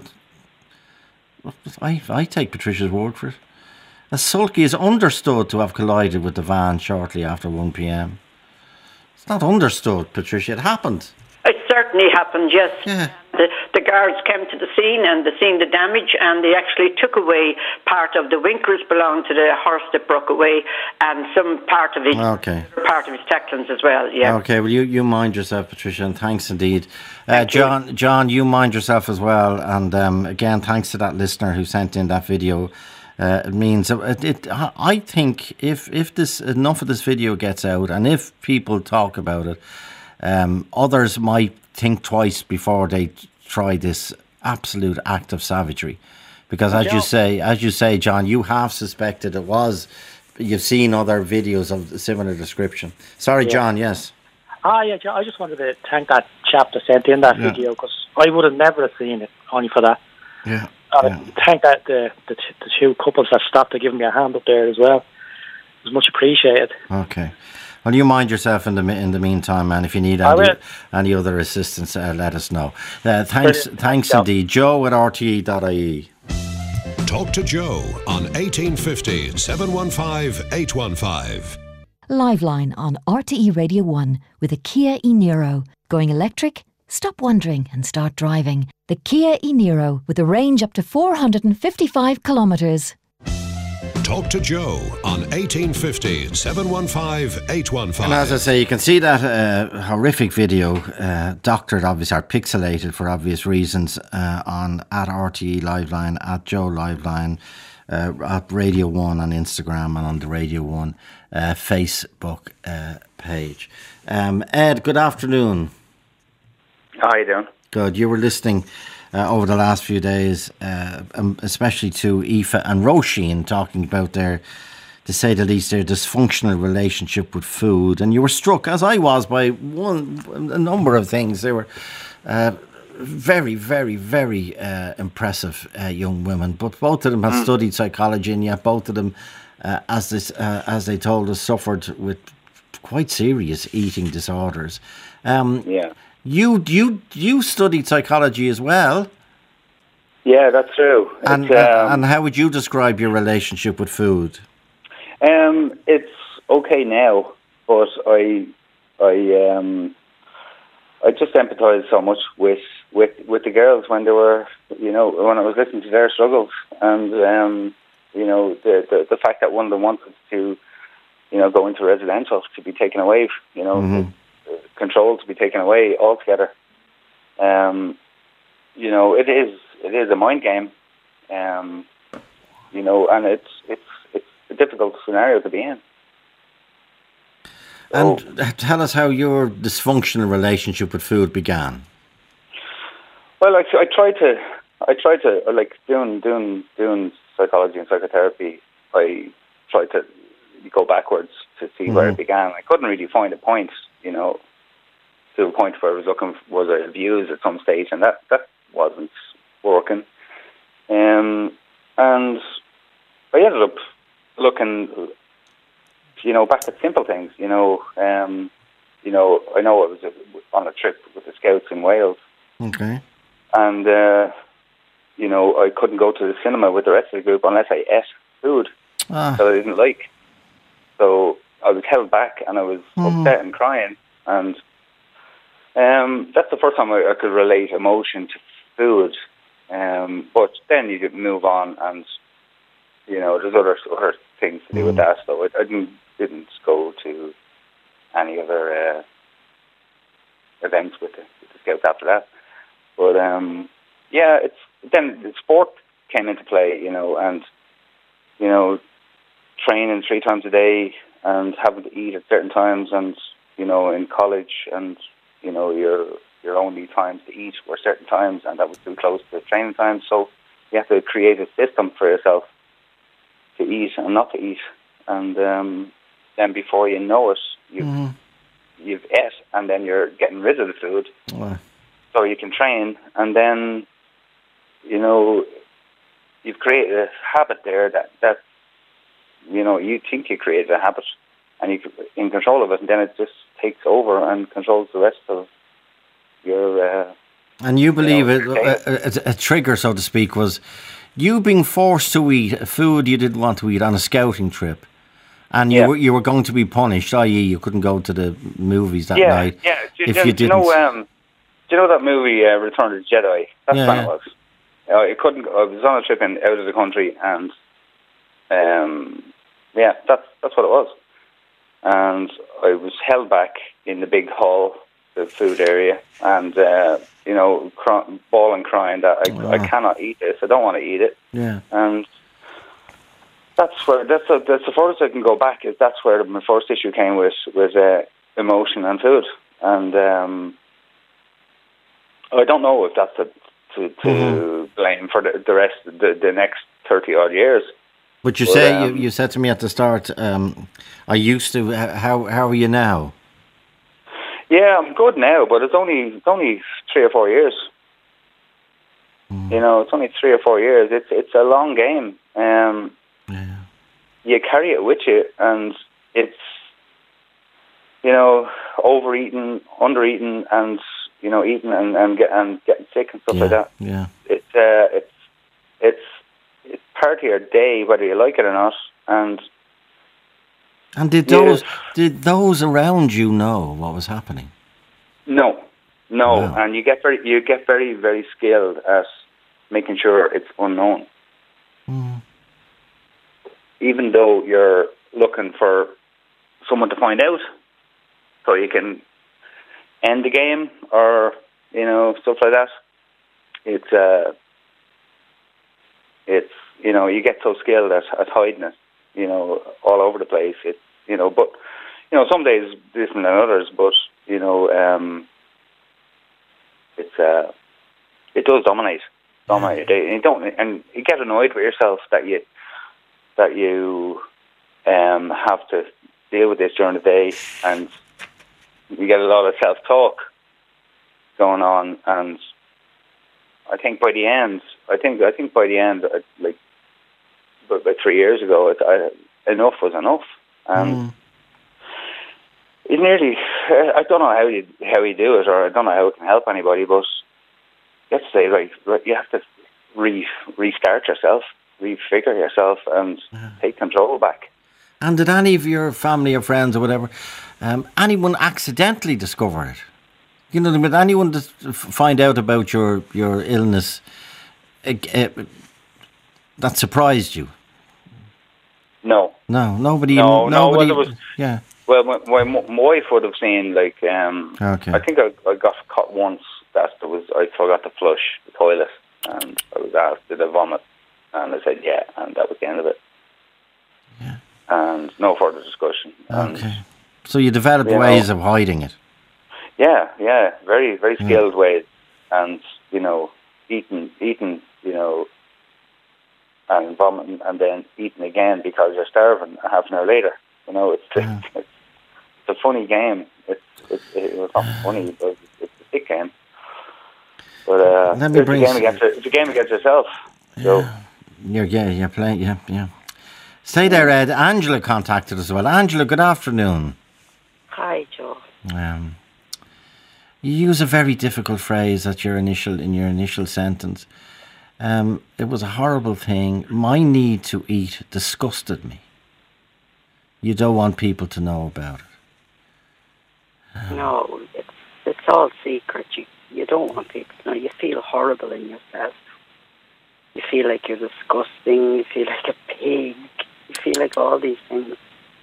I, I take Patricia's word for it. A Sulky is understood to have collided with the van shortly after one p.m. It's not understood, Patricia. It happened. It certainly happened, yes. Yeah. The, the guards came to the scene and they seen the damage, and they actually took away part of the winkers belonged to the horse that broke away, and some part of his Okay. part of his tacklings as well. Yeah. Okay, well, you, you mind yourself, Patricia, and thanks indeed. Uh, John, you. John, you mind yourself as well. And um, again, thanks to that listener who sent in that video. Uh, it means it, it. I think if if this enough of this video gets out, and if people talk about it, um, others might think twice before they try this absolute act of savagery. Because as John. you say, as you say, John, you have suspected it was. You've seen other videos of similar description. Sorry, Yeah. John. Yes. Ah, yeah, I just wanted to thank that chap that sent in that Yeah. video, because I would have never have seen it only for that. Yeah. And yeah. I thank that the, the the two couples that stopped to give me a hand up there as well. It was much appreciated. Okay. Well, you mind yourself in the in the meantime, man. If you need I any, will. any other assistance, uh, let us know. Uh, thanks, Brilliant. thanks Joe. indeed. Joe at R T E dot I E. Talk to Joe on eighteen fifty, seven one five, eight one five. Liveline on R T E Radio one with a Kia e-Niro. Going electric? Stop wondering and start driving. The Kia e-Niro with a range up to four hundred fifty-five kilometres. Talk to Joe on eighteen fifty, seven one five, eight one five. And as I say, you can see that uh, horrific video, uh, doctored, obviously, or pixelated for obvious reasons, uh, on at R T E Liveline, at Joe Liveline, uh, at Radio one on Instagram, and on the Radio one uh, Facebook uh, page. Um, Ed, good afternoon. How you doing? Good. You were listening uh, over the last few days, uh, um, especially to Aoife and Roisin talking about their, to say the least, their dysfunctional relationship with food. And you were struck, as I was, by one a number of things. They were uh, very, very, very uh, impressive uh, young women. But both of them had mm. studied psychology, and yet both of them, uh, as this, uh, as they told us, suffered with quite serious eating disorders. Um, yeah. You you you studied psychology as well. Yeah, that's true. And it's, um, and how would you describe your relationship with food? Um, it's okay now, but I I um I just empathise so much with, with with the girls when they were, you know, when I was listening to their struggles, and um you know the the, the fact that one of them wanted to, you know, go into residential to be taken away, you know. Mm-hmm. Control to be taken away altogether. Um, you know, it is it is a mind game. Um, you know, and it's it's it's a difficult scenario to be in. And so, tell us how your dysfunctional relationship with food began. Well, I, I tried to I tried to like doing doing doing psychology and psychotherapy. I tried to go backwards to see mm-hmm. where it began. I couldn't really find a point, you know, to a point where I was looking for, was I abused at some stage, and that, that wasn't working. Um, and I ended up looking, you know, back at simple things. You know, um, you know, I know I was on a trip with the Scouts in Wales. Okay. And uh, you know, I couldn't go to the cinema with the rest of the group unless I ate food ah. that I didn't like. So I was held back, and I was mm. upset and crying, and um, that's the first time I, I could relate emotion to food. Um, but then you could move on, and you know, there's other other things to do mm. with that. So I, I didn't didn't go to any other uh, events with the, with the Scouts after that. But um, yeah, it's then the sport came into play, you know, and you know, training three times a day and having to eat at certain times, and you know, in college, and you know, your your only times to eat were certain times, and that was too close to training times. So you have to create a system for yourself to eat and not to eat, and um, then before you know it, you've mm. you've ate, and then you're getting rid of the food, wow. so you can train, and then you know, you've created a habit there that that. You know, you think you created a habit and you're in control of it, and then it just takes over and controls the rest of your... Uh, and you believe you know, it, a, a, a trigger, so to speak, was you being forced to eat food you didn't want to eat on a scouting trip, and you, yeah. were, you were going to be punished, that is you couldn't go to the movies that yeah, night yeah. Do, if do, you do didn't. You know, um, do you know that movie, uh, Return of the Jedi? That's yeah, when yeah. it was. Uh, it couldn't, I was on a trip in, out of the country, and... Um, yeah, that's that's what it was. And I was held back in the big hall, the food area, and uh, you know, cry, bawling, crying that I, oh. I cannot eat this. I don't want to eat it. Yeah. And that's where that's a, that's the furthest I can go back. Is that's where my first issue came with with uh, emotion and food. And um, I don't know if that's a, to to mm-hmm. blame for the, the rest of the, the next thirty odd years. But you but, say um, you, you said to me at the start, um, I used to. How how are you now? Yeah, I'm good now, but it's only it's only three or four years. Mm. You know, it's only three or four years. It's it's a long game. Um, yeah. You carry it with you, and it's you know overeating, undereating, and you know eating and and, get, and getting sick and stuff yeah. like that. Yeah, it's uh, it's it's. It's part of your day, whether you like it or not, and and did those yeah. did those around you know what was happening? No, no, wow. and you get very you get very very skilled at making sure it's unknown, mm. even though you're looking for someone to find out, so you can end the game or you know stuff like that. It's uh. It's, you know, you get so skilled at, at hiding it, you know, all over the place. It's, you know, but, you know, some days different than others, but, you know, um, it's, uh, it does dominate, dominate your day. And you don't, and you get annoyed with yourself that you, that you, um, have to deal with this during the day, and you get a lot of self-talk going on, and I think by the end, I think I think by the end, like about three years ago, it, I, enough was enough. Um, mm. It nearly, I don't know how you how you do it, or I don't know how it can help anybody, but you have to say, like, you have to re restart yourself, refigure yourself, and yeah. take control back. And did any of your family or friends or whatever, um, anyone accidentally discover it? You know, did anyone just find out about your, your illness uh, uh, that surprised you? No. No, nobody. No, nobody, no. Well, was, yeah. Well, my, my, my wife would have seen, like, um, okay. I think I, I got caught once that there was, I forgot to flush the toilet, and I was asked, did I vomit? And I said, yeah, and that was the end of it. Yeah. And no further discussion. Okay. And, so you developed you ways know, of hiding it. Yeah, yeah, very, very skilled yeah. ways, and you know, eating, eating, you know, and vomiting, and then eating again because you're starving a half an hour later. You know, it's yeah. it's, it's a funny game. It's it's it's not funny, but it's a sick game. But uh, Let me it's, bring a game against, it's a game against yourself. Yeah. So you're yeah, you're playing. Yeah, yeah. Stay there, Ed. Angela contacted us as well. Angela, good afternoon. Hi, Joe. Um. You use a very difficult phrase at your initial in your initial sentence. Um, it was a horrible thing. My need to eat disgusted me. You don't want people to know about it. Um, no, it's it's all secret. You you don't want people to know. You feel horrible in yourself. You feel like you're disgusting. You feel like a pig. You feel like all these things.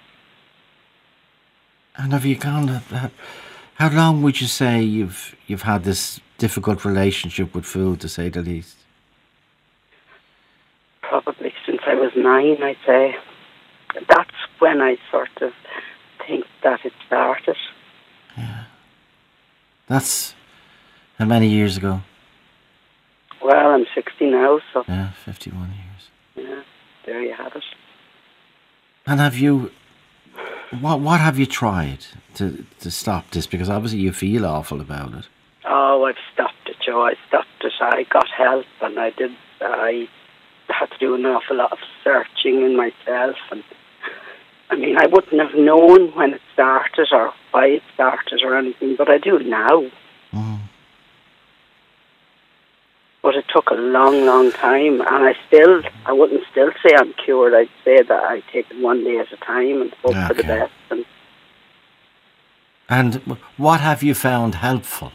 And have you gone? Uh, How long would you say you've you've had this difficult relationship with food, to say the least? Probably since I was nine, I'd say. that's when I sort of think that it started. Yeah. That's how many years ago? Well, I'm sixty now, so... Yeah, fifty-one years. Yeah, there you have it. And have you... What what have you tried to, to stop this? Because obviously you feel awful about it. Oh, I've stopped it, Joe. I stopped it. I got help, and I did... I had to do an awful lot of searching in myself, and... I mean, I wouldn't have known when it started or why it started or anything, but I do now. Mm. But it took a long, long time, and I still, I wouldn't still say I'm cured. I'd say that I take it one day at a time and hope for the Okay. best. And And what have you found helpful?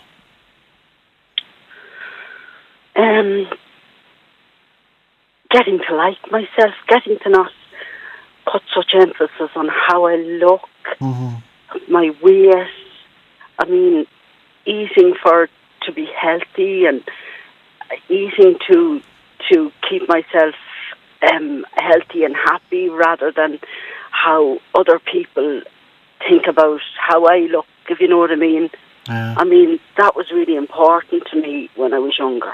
um, getting to like myself, getting to not put such emphasis on how I look, Mm-hmm. my weight. I mean, eating for to be healthy and eating to to keep myself um, healthy and happy, rather than how other people think about how I look, if you know what I mean. Yeah. I mean, that was really important to me when I was younger.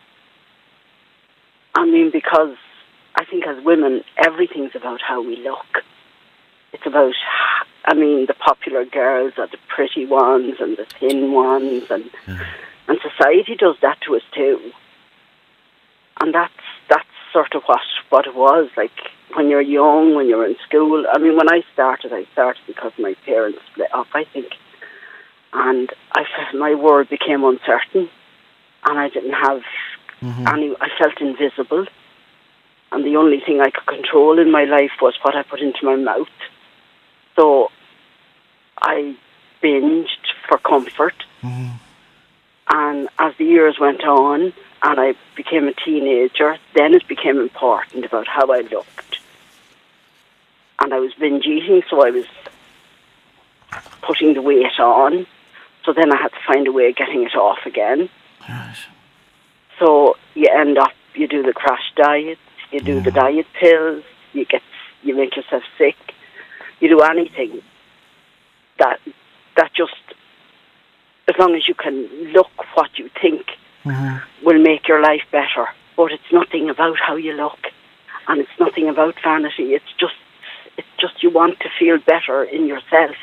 I mean, because I think as women, everything's about how we look. It's about, I mean, the popular girls are the pretty ones and the thin ones, and Yeah. and society does that to us too. And that's that's sort of what, what it was, like when you're young, when you're in school. I mean, when I started, I started because my parents split up, I think. And I felt my world became uncertain, and I didn't have Mm-hmm. any, I felt invisible. And the only thing I could control in my life was what I put into my mouth. So I binged for comfort. Mm-hmm. And as the years went on and I became a teenager, then it became important about how I looked. And I was binge eating, so I was putting the weight on. So then I had to find a way of getting it off again. Right. So you end up, you do the crash diet, you do the diet pills, you get, you make yourself sick, you do anything that that just, as long as you can look what you think, Mm-hmm. will make your life better. But it's nothing about how you look, and it's nothing about vanity. It's just, it's just you want to feel better in yourself.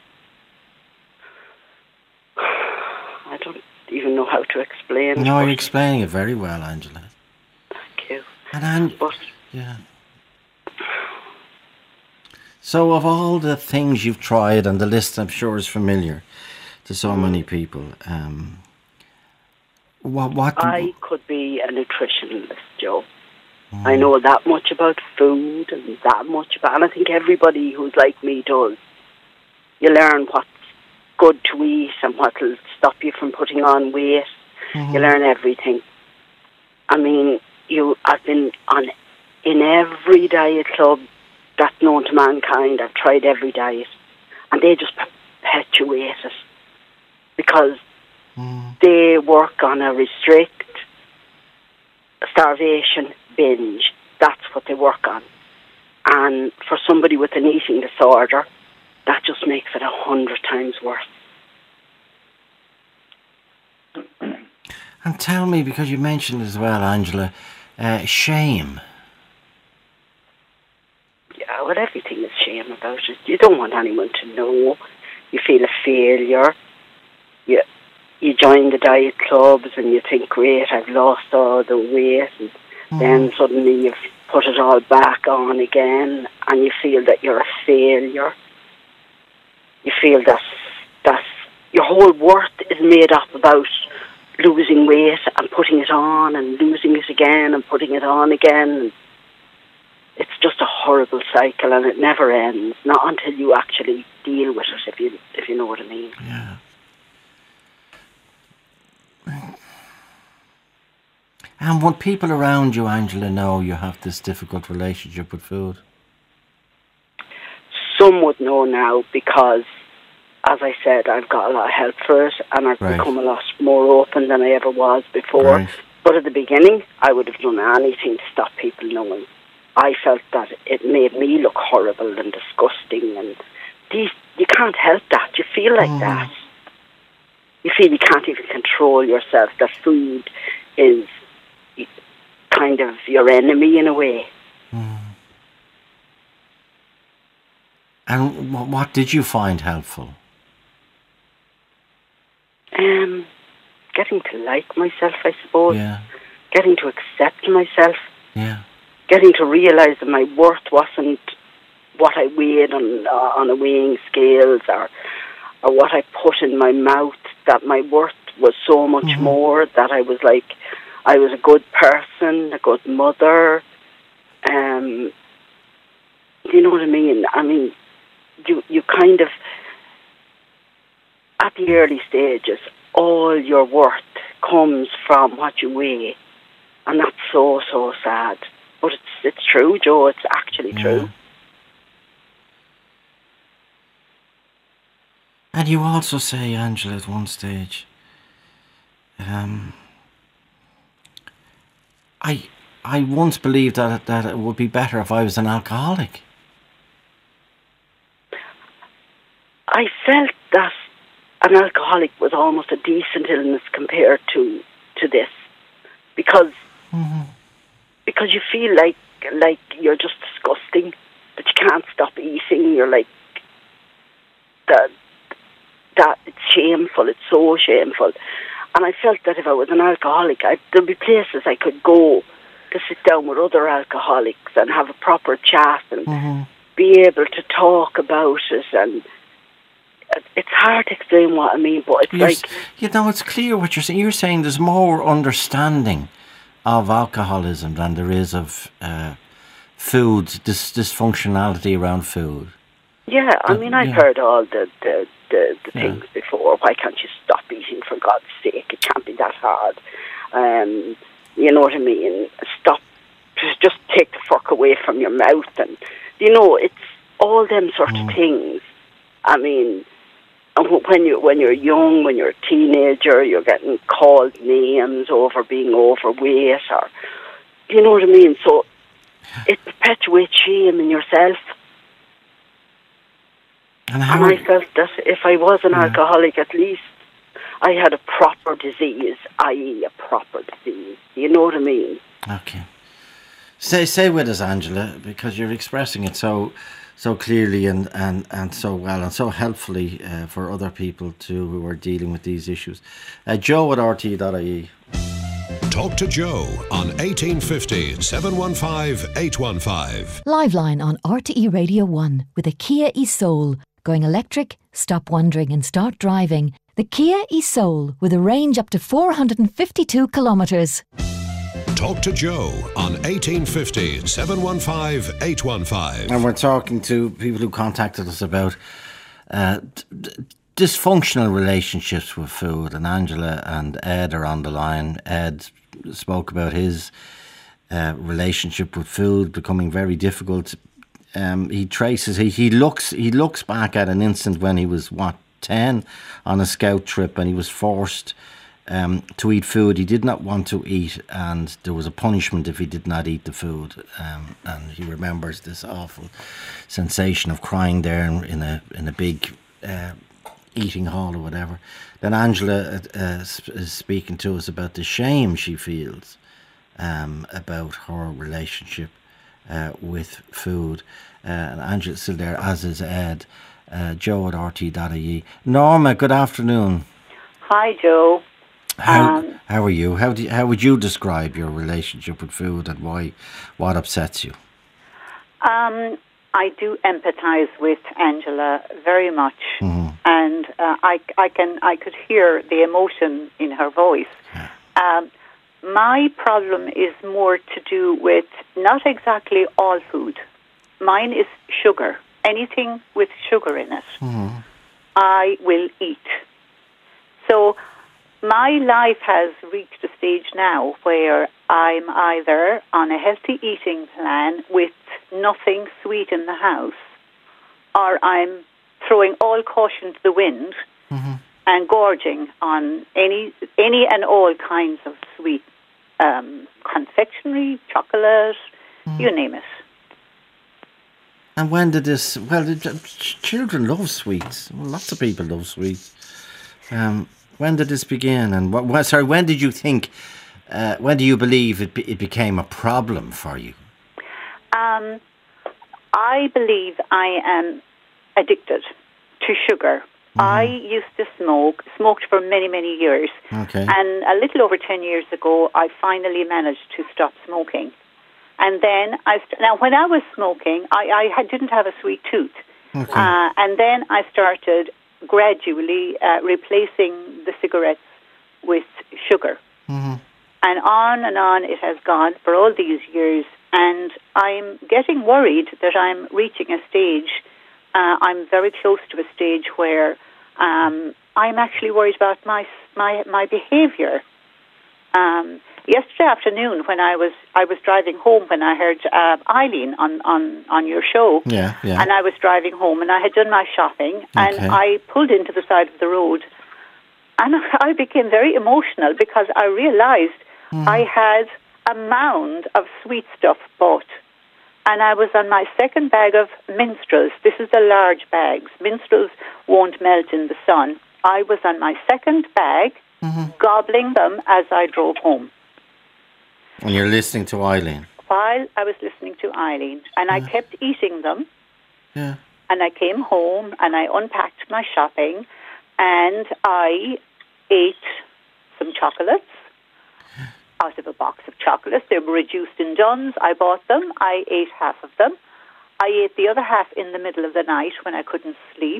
I don't even know how to explain. No, it, you're explaining it very well, Angela. Thank you. And An- But yeah. So, of all the things you've tried, and the list I'm sure is familiar to so many people, um, what what? I could be a nutritionist, Joe. Mm. I know that much about food and that much about, and I think everybody who's like me does. You learn what's good to eat and what will stop you from putting on weight. Mm-hmm. You learn everything. I mean, you. I've been on in every diet club that's known to mankind. I've tried every diet, and they just perpetuate it because mm. they work on a restrict, starvation, binge. That's what they work on. And for somebody with an eating disorder, that just makes it a hundred times worse. And tell me, because you mentioned as well, Angela, uh, shame. Yeah, well, everything is shame about it. You don't want anyone to know. You feel a failure. You, you join the diet clubs and you think, great, I've lost all the weight. And mm. then suddenly you've put it all back on again and you feel that you're a failure. You feel that, that your whole worth is made up about losing weight and putting it on and losing it again and putting it on again. It's just a horrible cycle, and it never ends. Not until you actually deal with it, if you if you know what I mean. Yeah. And would people around you, Angela, know you have this difficult relationship with food? Some would know now because, as I said, I've got a lot of help for it, and I've right. become a lot more open than I ever was before. Right. But at the beginning, I would have done anything to stop people knowing. I felt that it made me look horrible and disgusting, and these, you can't help that. You feel like mm. that. You feel you can't even control yourself, that food is kind of your enemy in a way. Mm. And what did you find helpful? Um, getting to like myself, I suppose. Yeah. Getting to accept myself. Yeah. Getting to realise that my worth wasn't what I weighed on uh, on a weighing scales, or or what I put in my mouth. That my worth was so much mm-hmm. more. That I was like, I was a good person, a good mother. Um, do you know what I mean? I mean, you you kind of, at the early stages, all your worth comes from what you weigh, and that's so so sad. But it's it's true, Joe. It's actually yeah. true. And you also say, Angela, at one stage, um, I I once believed that that it would be better if I was an alcoholic. I felt that an alcoholic was almost a decent illness compared to to this, because mm-hmm. because you feel like like you're just disgusting, that you can't stop eating. You're like that. That it's shameful. It's so shameful. And I felt that if I was an alcoholic, I, there'd be places I could go to sit down with other alcoholics and have a proper chat and mm-hmm. be able to talk about it. And it's hard to explain what I mean, but it's You're, like... You know, it's clear what you're saying. You're saying there's more understanding of alcoholism than there is of uh, food, this dysfunctionality around food. Yeah, I mean, I've yeah. heard all the, the, the, the yeah. things before. Why can't you stop eating, for God's sake? It can't be that hard. Um, you know what I mean? Stop. Just take the fork away from your mouth. And, you know, it's all them sort mm. of things. I mean, when, you, when you're young, when you're a teenager, you're getting called names over being overweight. Or, you know what I mean? So it perpetuates shame in yourself. And, how and I felt that if I was an yeah. alcoholic, at least I had a proper disease, that is a proper disease. You know what I mean? Okay. Stay, stay with us, Angela, because you're expressing it so so clearly and, and, and so well and so helpfully uh, for other people too who are dealing with these issues. Uh, Joe at R T E dot I E. Talk to Joe on eighteen fifty, seven one five, eight one five. Liveline on R T E Radio one with a Kia e-Soul. Going electric? Stop wondering and start driving. The Kia e-Soul with a range up to four hundred fifty-two kilometres. Talk to Joe on eighteen fifty, seven one five, eight one five. And we're talking to people who contacted us about uh, d- d- dysfunctional relationships with food. And Angela and Ed are on the line. Ed spoke about his uh, relationship with food becoming very difficult. Um, he traces, he, he looks he looks back at an instant when he was, what, ten, on a scout trip, and he was forced um, to eat food he did not want to eat, and there was a punishment if he did not eat the food. Um, and he remembers this awful sensation of crying there in, in a in a big uh, eating hall or whatever. Then Angela uh, is speaking to us about the shame she feels um, about her relationship Uh, with food. Uh, and Angela's still there, as is Ed. Uh, Joe at R T dot I E. Norma, good afternoon. Hi, Joe. How um, how are you? How do you, how would you describe your relationship with food, and why what upsets you? Um, I do empathise with Angela very much, mm-hmm. and uh, I I can I could hear the emotion in her voice. Yeah. Um, My problem is more to do with not exactly all food. Mine is sugar. Anything with sugar in it, mm-hmm. I will eat. So my life has reached a stage now where I'm either on a healthy eating plan with nothing sweet in the house, or I'm throwing all caution to the wind mm-hmm. and gorging on any any and all kinds of sweet um, confectionery, chocolate, mm. you name it. And when did this? Well, the ch- children love sweets. Well, lots of people love sweets. Um, when did this begin? And what? what sorry, when did you think? Uh, when do you believe it? Be, it became a problem for you? Um, I believe I am addicted to sugar. Mm-hmm. I used to smoke, smoked for many, many years. Okay. And a little over ten years ago, I finally managed to stop smoking. And then, I st- now when I was smoking, I, I had, didn't have a sweet tooth. Okay. Uh, and then I started gradually uh, replacing the cigarettes with sugar. Mm-hmm. And on and on it has gone for all these years. And I'm getting worried that I'm reaching a stage, uh, I'm very close to a stage where um, I'm actually worried about my my, my behaviour. Um, yesterday afternoon, when I was I was driving home, when I heard uh, Eileen on, on, on your show, yeah, yeah. and I was driving home, and I had done my shopping, Okay. and I pulled into the side of the road, and I became very emotional because I realised mm. I had a mound of sweet stuff bought, and I was on my second bag of Minstrels. This is the large bags. Minstrels won't melt in the sun. I was on my second bag, mm-hmm. gobbling them as I drove home. And you're listening to Eileen. While I was listening to Eileen, and I kept eating them. Yeah. And I came home and I unpacked my shopping, and I ate some chocolates out of a box of chocolates. They were reduced in Dunn's. I bought them. I ate half of them. I ate the other half in the middle of the night when I couldn't sleep.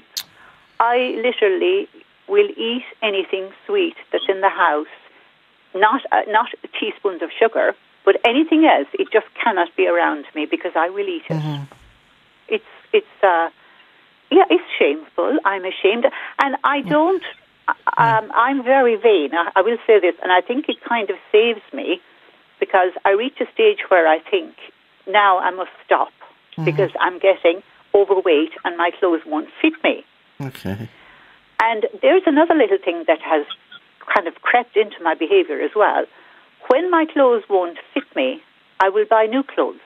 I literally will eat anything sweet that's in the house, not uh, not teaspoons of sugar, but anything else. It just cannot be around me because I will eat it. Mm-hmm. It's it's uh, yeah, it's shameful. I'm ashamed, and I don't. Um, I'm very vain. I, I will say this, and I think it kind of saves me because I reach a stage where I think now I must stop mm-hmm. because I'm getting overweight and my clothes won't fit me. Okay. And there's another little thing that has kind of crept into my behaviour as well. When my clothes won't fit me, I will buy new clothes.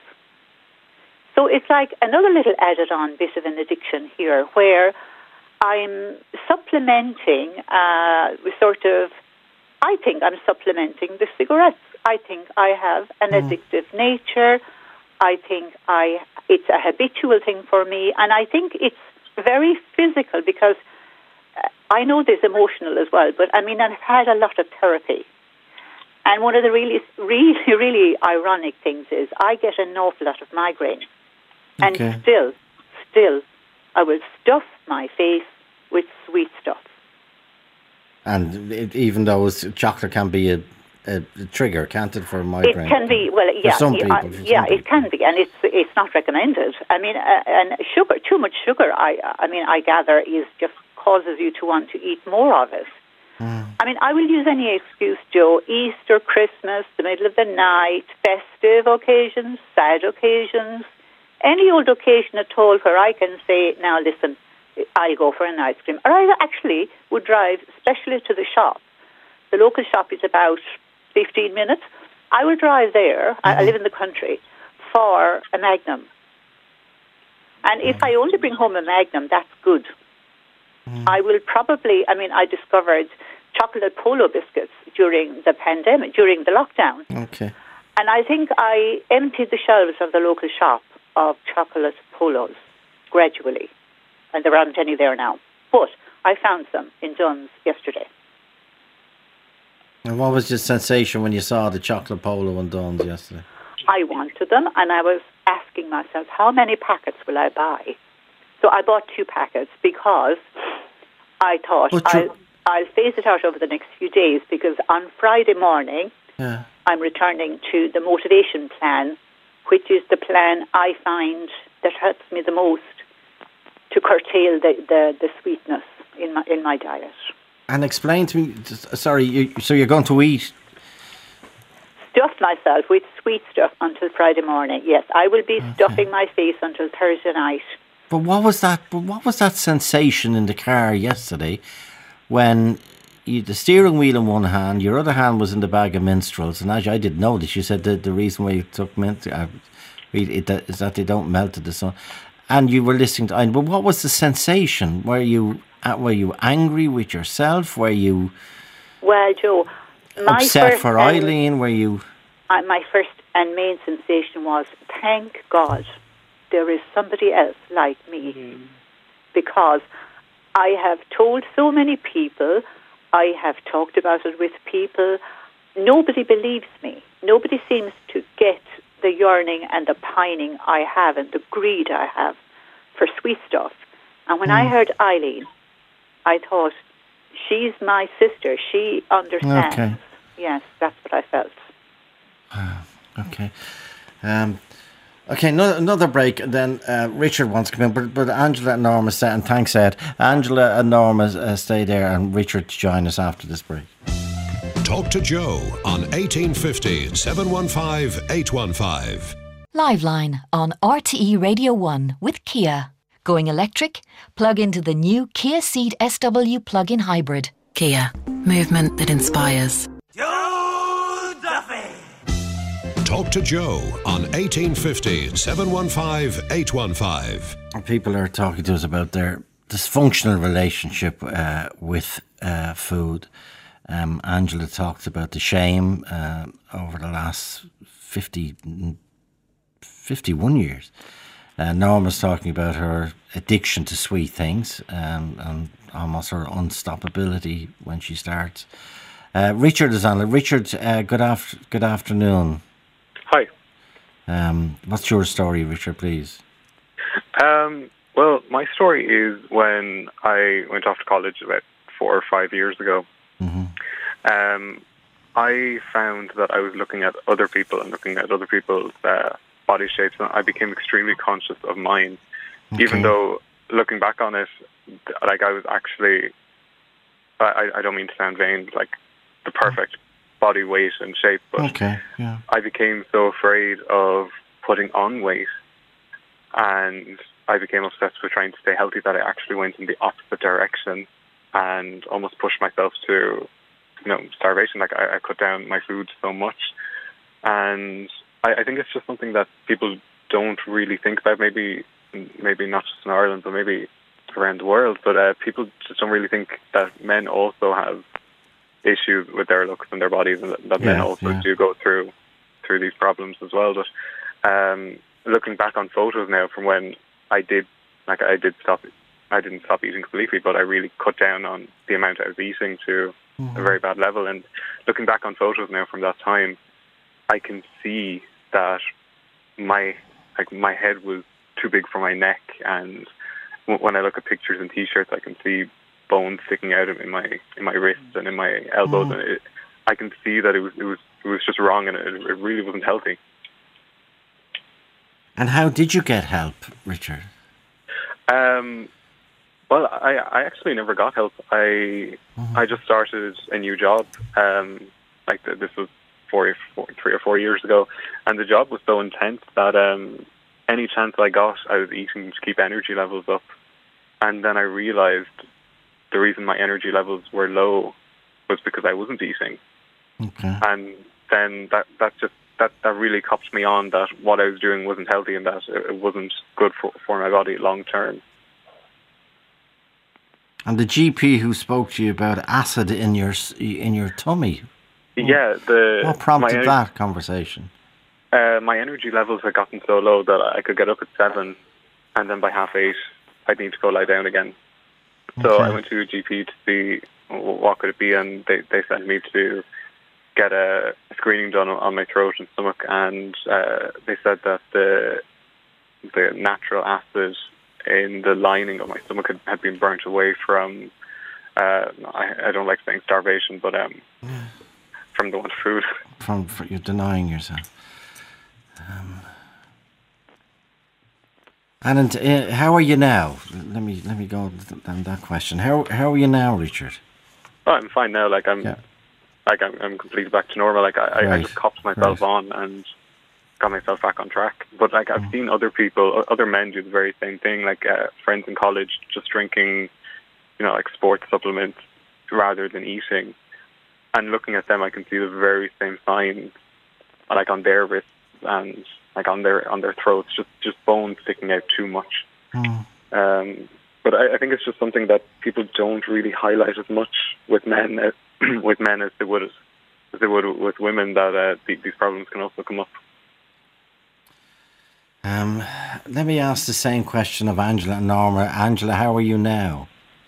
So it's like another little added on bit of an addiction here where I'm supplementing uh, sort of, I think I'm supplementing the cigarettes. I think I have an mm. addictive nature. I think I it's a habitual thing for me. And I think it's very physical because I know there's emotional as well. But I mean, I've had a lot of therapy. And one of the really, really, really ironic things is I get an awful lot of migraine. And okay. still, still, I will stuff my face with sweet stuff. And it, even though it's, chocolate can be a, a, a trigger, can't it, for migraine? It can be, well, yeah, for some yeah, people, uh, for yeah some it can be, and it's it's not recommended. I mean, uh, and sugar, too much sugar, I I mean, I gather is just causes you to want to eat more of it. Mm. I mean, I will use any excuse, Joe. Easter, Christmas, the middle of the night, festive occasions, sad occasions, any old occasion at all where I can say, now listen, I'll go for an ice cream. Or I actually would drive specially to the shop. The local shop is about fifteen minutes. I will drive there, mm-hmm. I live in the country, for a Magnum. And if I only bring home a Magnum, that's good. Mm. I will probably, I mean, I discovered chocolate Polo biscuits during the pandemic, during the lockdown. Okay. And I think I emptied the shelves of the local shop of chocolate Polos gradually. And there aren't any there now. But I found some in Dunn's yesterday. And what was your sensation when you saw the chocolate Polo in Dunn's yesterday? I wanted them, and I was asking myself, how many packets will I buy? So I bought two packets because I thought I'll, I'll phase it out over the next few days because on Friday morning, yeah. I'm returning to the motivation plan, which is the plan I find that helps me the most to curtail the, the, the sweetness in my in my diet. And explain to me, sorry, you, so you're going to eat? Stuff myself with sweet stuff until Friday morning. Yes, I will be okay. stuffing my face until Thursday night. But what was that? But what was that sensation in the car yesterday, when you had the steering wheel in one hand, your other hand was in the bag of Minstrels, and as I did notice, you said that the reason why you took mint uh, is that they don't melt in the sun. and you were listening to Eileen. But what was the sensation? Were you uh, were you angry with yourself? Were you Well, Joe, my upset first, for um, Eileen? Were you? uh, my first and main sensation was, thank God there is somebody else like me. Mm. Because I have told so many people, I have talked about it with people, nobody believes me. Nobody seems to get the yearning and the pining I have and the greed I have for sweet stuff. And when mm. I heard Eileen, I thought, she's my sister. She understands. Okay. Yes, that's what I felt. Okay. Um, okay, no, another break. Then uh, Richard wants to come in, but, but Angela and Norma stay, and thanks, Ed. Angela and Norma uh, stay there, and Richard to join us after this break. Talk to Joe on eighteen fifty, seven one five, eight one five. Liveline on R T E Radio one with Kia. Going electric? Plug into the new Kia Ceed S W plug-in hybrid. Kia. Movement that inspires. Joe Duffy. Talk to Joe on eighteen fifty, seven one five, eight one five. People are talking to us about their dysfunctional relationship uh, with uh, food. Um, Angela talked about the shame uh, over the last fifty, fifty-one years. Uh, Norma's talking about her addiction to sweet things um, and almost her unstoppability when she starts. Uh, Richard is on it. Richard, uh, good, af- good afternoon. Hi. Um, what's your story, Richard, please? Um, well, my story is when I went off to college about four or five years ago. Mm-hmm. Um, I found that I was looking at other people and looking at other people's uh, body shapes, and I became extremely conscious of mine. Okay. Even though, looking back on it, like I was actually, I, I don't mean to sound vain, like the perfect body weight and shape, but okay, yeah. I became so afraid of putting on weight, and I became obsessed with trying to stay healthy that I actually went in the opposite direction and almost pushed myself to, you know, starvation. Like I, I cut down my food so much, and I, I think it's just something that people don't really think about. Maybe, maybe not just in Ireland, but maybe around the world. But uh, people just don't really think that men also have issues with their looks and their bodies, and that, that yeah, men also yeah. do go through through these problems as well. But um, looking back on photos now from when I did, like I did stop. I didn't stop eating completely, but I really cut down on the amount I was eating to mm-hmm. a very bad level. And looking back on photos now from that time, I can see that my like my head was too big for my neck, and w- when I look at pictures and T-shirts, I can see bones sticking out in my in my wrists and in my elbows, mm. and it, I can see that it was it was it was just wrong, and it, it really wasn't healthy. And how did you get help, Richard? Um. Well, I, I actually never got help. I mm-hmm. I just started a new job. Um, like the, this was four, four, three or four years ago, and the job was so intense that um, any chance I got, I was eating to keep energy levels up. And then I realized the reason my energy levels were low was because I wasn't eating. Okay. And then that that just that, that really copped me on that what I was doing wasn't healthy and that it wasn't good for for my body long term. And the G P who spoke to you about acid in your in your tummy. Yeah, the what prompted my, that conversation? Uh, my energy levels had gotten so low that I could get up at seven, and then by half eight, I'd need to go lie down again. So okay. I went to a G P to see what could it be, and they they sent me to get a screening done on my throat and stomach, and uh, they said that the the natural acid in the lining of my stomach had, had been burnt away from, uh, I, I don't like saying starvation, but um, yeah. from the want of food. From, from you're denying yourself. Um, and uh, how are you now? Let me let me go on that question. How how are you now, Richard? Oh, I'm fine now. Like I'm, yeah. like I'm, I'm completely back to normal. Like I, right. I, I just copped myself right. on and got myself back on track. But like I've mm. seen other people, other men do the very same thing. Like uh, friends in college just drinking, you know, like sports supplements rather than eating. And looking at them, I can see the very same signs, like on their wrists and like on their on their throats, just just bones sticking out too much. Mm. Um, but I, I think it's just something that people don't really highlight as much with men, uh, with men as they would as they would with women. That uh, th- these problems can also come up. Um, let me ask the same question of Angela and Norma. Angela, how are you now?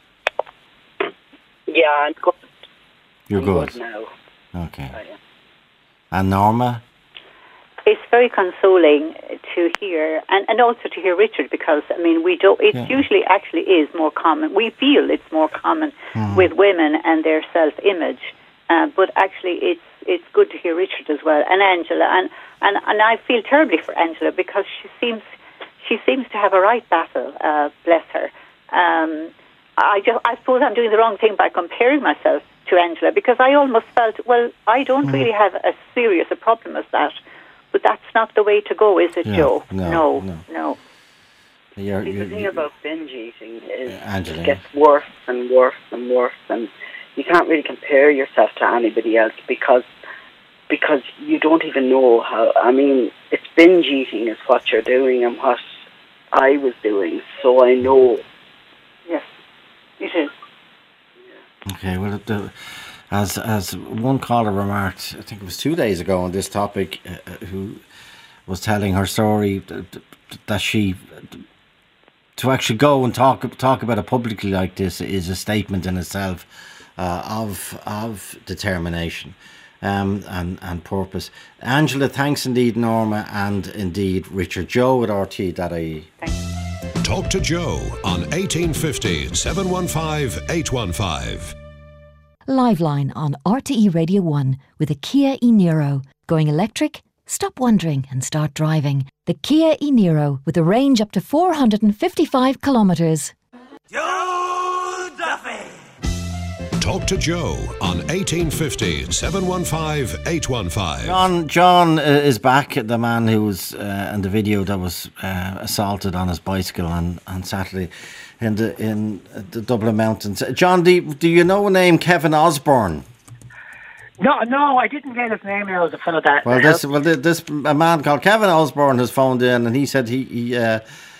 Yeah, I'm good. You're I'm good. good now. Okay. And Norma? It's very consoling to hear, and, and also to hear Richard, because I mean, we don't. It Yeah. usually actually is more common. We feel it's more common Mm. with women and their self-image, uh, but actually, it's it's good to hear Richard as well, and Angela, and, and, and I feel terribly for Angela because she seems she seems to have a right battle. Uh, bless her. Um, I just I suppose I'm doing the wrong thing by comparing myself to Angela, because I almost felt, well, I don't Mm. really have as serious a problem as that. But that's not the way to go, is it, Yeah, Joe? no, no, no. no. You're, See, you're, the thing you about binge eating is Angela, it gets worse and worse and worse, and you can't really compare yourself to anybody else because because you don't even know how. I mean, it's binge eating is what you're doing and what I was doing, so I know. Yes, it is. Okay, well, the, as as one caller remarked, I think it was two days ago on this topic, uh, who was telling her story that, that she to actually go and talk talk about it publicly like this is a statement in itself uh, of of determination um, and and purpose. Angela, thanks indeed, Norma, and indeed Richard. Joe at R T dot I E. Talk to Joe on eighteen fifty, seven one five, eight one five. Liveline on R T E Radio one with a Kia e-Niro. Going electric? Stop wondering and start driving. The Kia e-Niro with a range up to four hundred fifty-five kilometres. Joe Duffy. Talk to Joe on eighteen fifty, seven one five, eight one five. John, John uh, is back, the man who was uh, in the video that was uh, assaulted on his bicycle on, on Saturday in the in the Dublin Mountains. John, do you, do you know a name, Kevin Osborne? No, no, I didn't get his name. There was a fellow that. Well, that this helped. well this, this a man called Kevin Osborne has phoned in, and he said he he uh,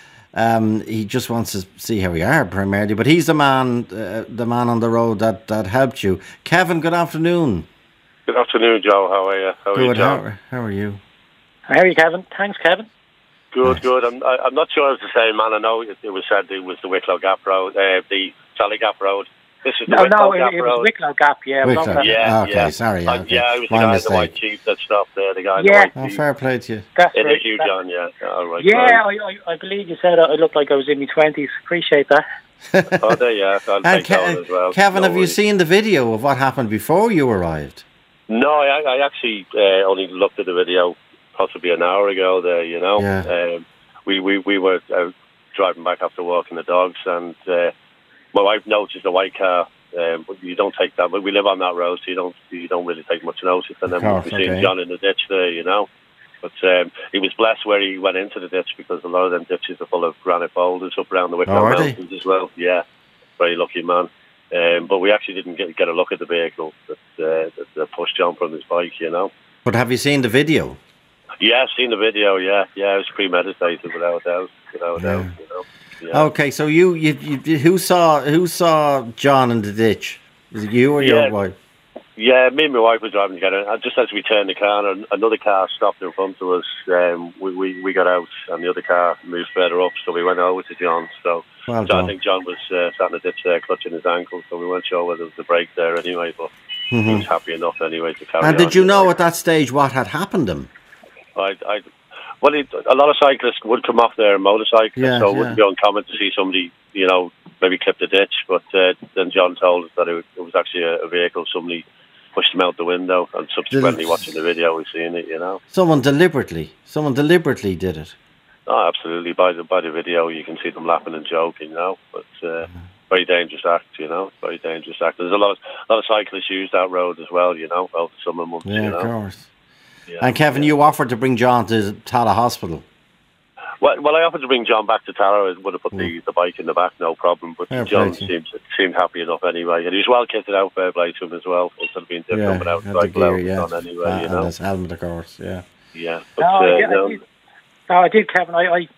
um, he just wants to see how we are primarily. But he's the man uh, the man on the road that, that helped you. Kevin, good afternoon. Good afternoon, Joe. How are you? How are Good. you, Joe? How, how are you? How are you, Kevin? Thanks, Kevin. Good, good. I'm I, I'm not sure it's the same man. I know it, it was said it was the Wicklow Gap Road, uh, the Sally Gap Road. This is the No, Wicklow no, Gap it, it Road. was Wicklow Gap, yeah. Wicklow. Wicklow. Yeah, Okay, yeah. sorry, Uh, okay. yeah, it was My the guy in the white mistake. Jeep that stopped there. The guy in Yeah. the white Oh, Jeep. fair play to you. That's It right. is you, That- John. Yeah. All right. Yeah, I, I, I believe you said I looked like I was in my twenties. Appreciate that. Oh, there, yeah. I'll And take Ke- that one as well. Kevin, No have you worries. seen the video of what happened before you arrived? No, I, I actually uh, only looked at the video possibly an hour ago there, you know. Yeah. Um, we, we, we were uh, driving back after walking the dogs, and uh, my wife noticed a white car. Um, but you don't take that. But we live on that road, so you don't you don't really take much notice. And then Of we course, seen okay. John in the ditch there, you know. But um, he was blessed where he went into the ditch, because a lot of them ditches are full of granite boulders up around the Wicklow Oh, are they? Mountains as well. Yeah, very lucky man. Um, but we actually didn't get, get a look at the vehicle that, uh, that, that pushed John from his bike, you know. But have you seen the video? Yeah, I've seen the video. Yeah, yeah, it was premeditated without a doubt. Without a doubt, you know. Yeah. Okay, so you, you, you who saw who saw John in the ditch? Was it you or your Yeah. wife? Yeah, me and my wife were driving together. And just as we turned the car, and another car stopped in front of us. Um, we, we we got out, and the other car moved further up, so we went over to John. So, Well so I done. think John was uh, sat in the ditch there, clutching his ankle. So we weren't sure whether there was a break there anyway, but he Mhm. was happy enough anyway to carry And on. did you know at that stage what had happened to him? I, I, well, it, a lot of cyclists would come off their motorcycles, Yeah, so it yeah. wouldn't be uncommon to see somebody, you know, maybe clip the ditch. But uh, then John told us that it, it was actually a, a vehicle. Somebody pushed him out the window, and subsequently Did- watching the video, we've seen it, you know. Someone deliberately, someone deliberately did it. Oh, absolutely. By the by the video, you can see them laughing and joking, you know. But uh, very dangerous act, you know. Very dangerous act. There's a lot of a lot of cyclists use that road as well, you know, over the summer months, Yeah, you know. of course. Yeah. And Kevin, you offered to bring John to Tala Hospital. Well, well, I offered to bring John back to Tara. I would have put the, the bike in the back, no problem. But Fair John play to seemed seemed happy enough anyway, and he was well kitted out, fair play to him as well. Instead of being different Yeah, without had the cycle gear, out yeah. on anyway, Uh, you know. and his helmet, of course, yeah. Yeah, but No, uh, I, did, no, I did. No, I did, Kevin. I, I,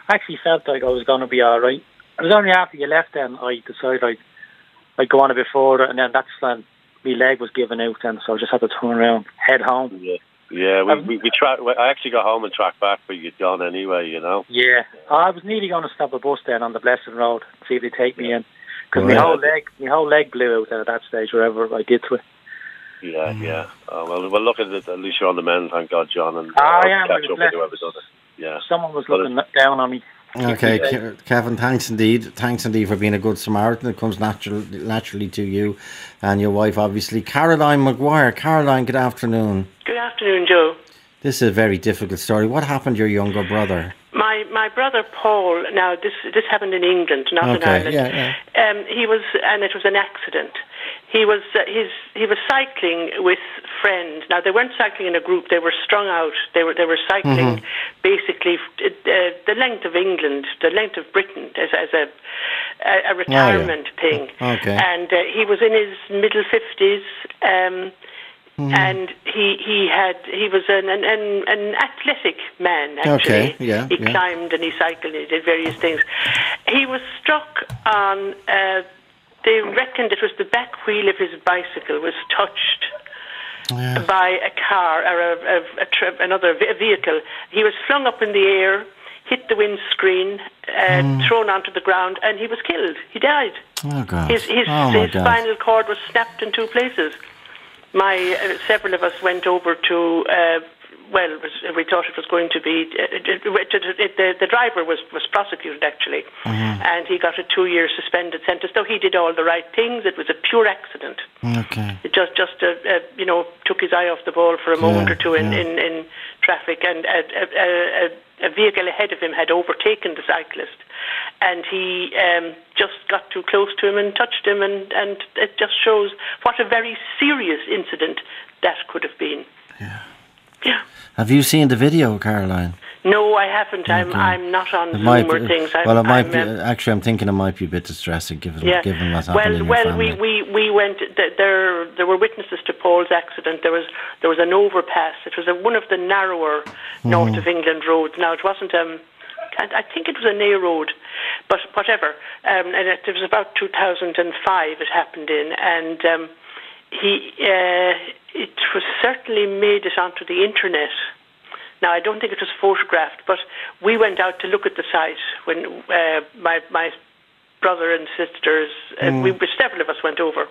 I actually felt like I was going to be all right. It was only after you left then I decided I'd, I'd go on a bit further, and then that's when my leg was giving out then, so I just had to turn around, head home. Yeah, yeah. We um, we, we tra- I actually got home and tracked back, but you'd gone anyway, you know. Yeah, I was nearly going to stop a bus then on the Blessing Road, see if they take me in, because my whole leg, my whole leg blew out then at that stage, wherever I did to it. Yeah, yeah. Oh, well, well, look at it. At least you're on the mend, thank God, John. And uh, I am. catch up with whoever's done it. Yeah. Someone was looking but down on me. Okay, Ke- Kevin, thanks indeed. Thanks indeed for being a good Samaritan. It comes natural, naturally to you and your wife, obviously. Caroline Maguire. Caroline, good afternoon. Good afternoon, Joe. This is a very difficult story. What happened to your younger brother? My my brother Paul. Now this this happened in England, not okay, in Ireland. Yeah, yeah. Um, he was, and it was an accident. He was uh, his he was cycling with friends. Now they weren't cycling in a group; they were strung out. They were they were cycling mm-hmm. basically uh, the length of England, the length of Britain, as as a a, a retirement oh, yeah. thing. Okay. And uh, he was in his middle fifties. Um, Mm. And he he had he was an an, an, an athletic man actually. Okay, yeah, he yeah. climbed and he cycled and he did various things. He was struck on. Uh, they reckoned it was the back wheel of his bicycle was touched yeah. by a car or a, a, a tri- another a vehicle. He was flung up in the air, hit the windscreen, uh, mm. thrown onto the ground, and he was killed. He died. Oh God! His his, oh, his God. spinal cord was snapped in two places. My uh, several of us went over to. Uh, well, it was, we thought it was going to be. Uh, it, it, it, the, the driver was, was prosecuted actually, mm-hmm. and he got a two-year suspended sentence. Though he did all the right things, it was a pure accident. Okay. It just just uh, uh, you know took his eye off the ball for a moment yeah, or two in, yeah. in, in traffic, and a, a, a, a vehicle ahead of him had overtaken the cyclist, and he um, just got too close to him and touched him, and, and it just shows what a very serious incident that could have been. Yeah. Yeah. Have you seen the video, Caroline? No, I haven't. I'm okay. I'm not on it Zoom might or be, things. I'm, well, it might I'm, be. Um, actually, I'm thinking it might be a bit distressing, given yeah. given what's well, happened in well, your family. we, we, we went. There there were witnesses to Paul's accident. There was there was an overpass. It was a, one of the narrower mm. north of England roads. Now it wasn't. Um, I think it was a near road, but whatever. Um, and it, it was about two thousand five. It happened in, and um, he uh, it was certainly made it onto the internet. Now, I don't think it was photographed, but we went out to look at the site when uh, my my brother and sisters, uh, mm. we several of us went over,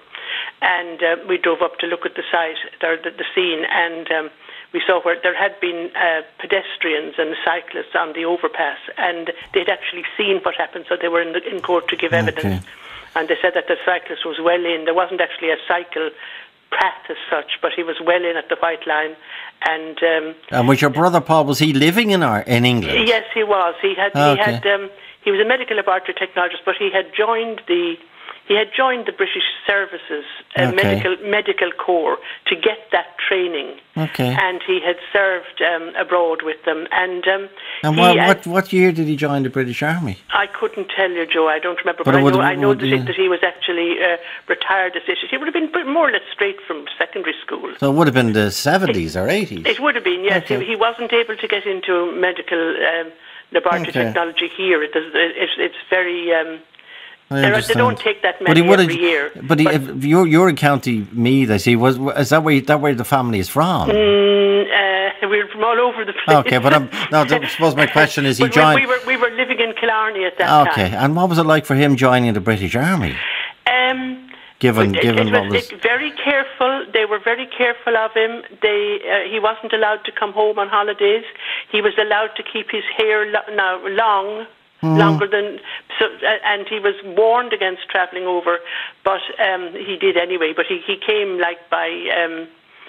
and uh, we drove up to look at the site, the, the, the scene, and um, we saw where there had been uh, pedestrians and cyclists on the overpass, and they'd actually seen what happened, so they were in, the, in court to give evidence. Okay. And they said that the cyclist was well in. There wasn't actually a cycle path as such, but he was well in at the White Line. And um, and was your brother Paul, was he living in our in England? Yes, he was. He had okay. he had um, he was a medical laboratory technologist, but he had joined the he had joined the British Services uh, okay. medical medical corps to get that training. Okay. And he had served um, abroad with them. And um, and what, what what year did he join the British Army? I couldn't tell you, Joe. I don't remember, but, but I would, know I know would, that, yeah. he, that he was actually uh, retired as He would have been more or less straight from secondary school. So it would have been the seventies or eighties. It would have been, yes. Okay. He, he wasn't able to get into medical um, laboratory okay. technology here. It is, it's, it's very. Um, I are, they don't take that but many he would every have, year. But, he, if you're you're in County Meath, I see. Was is that where that where the family is from? Mm, uh, we're from all over the place. Okay, but I'm, no, I suppose my question is, he but joined. We were we were living in Killarney at that okay. time. Okay, and what was it like for him joining the British Army? Um. Given, it, given it what was, was it, very careful. They were very careful of him. They uh, he wasn't allowed to come home on holidays. He was allowed to keep his hair lo- now long. Mm. Longer than so, uh, and he was warned against travelling over, but um, he did anyway. But he, he came like by. Um,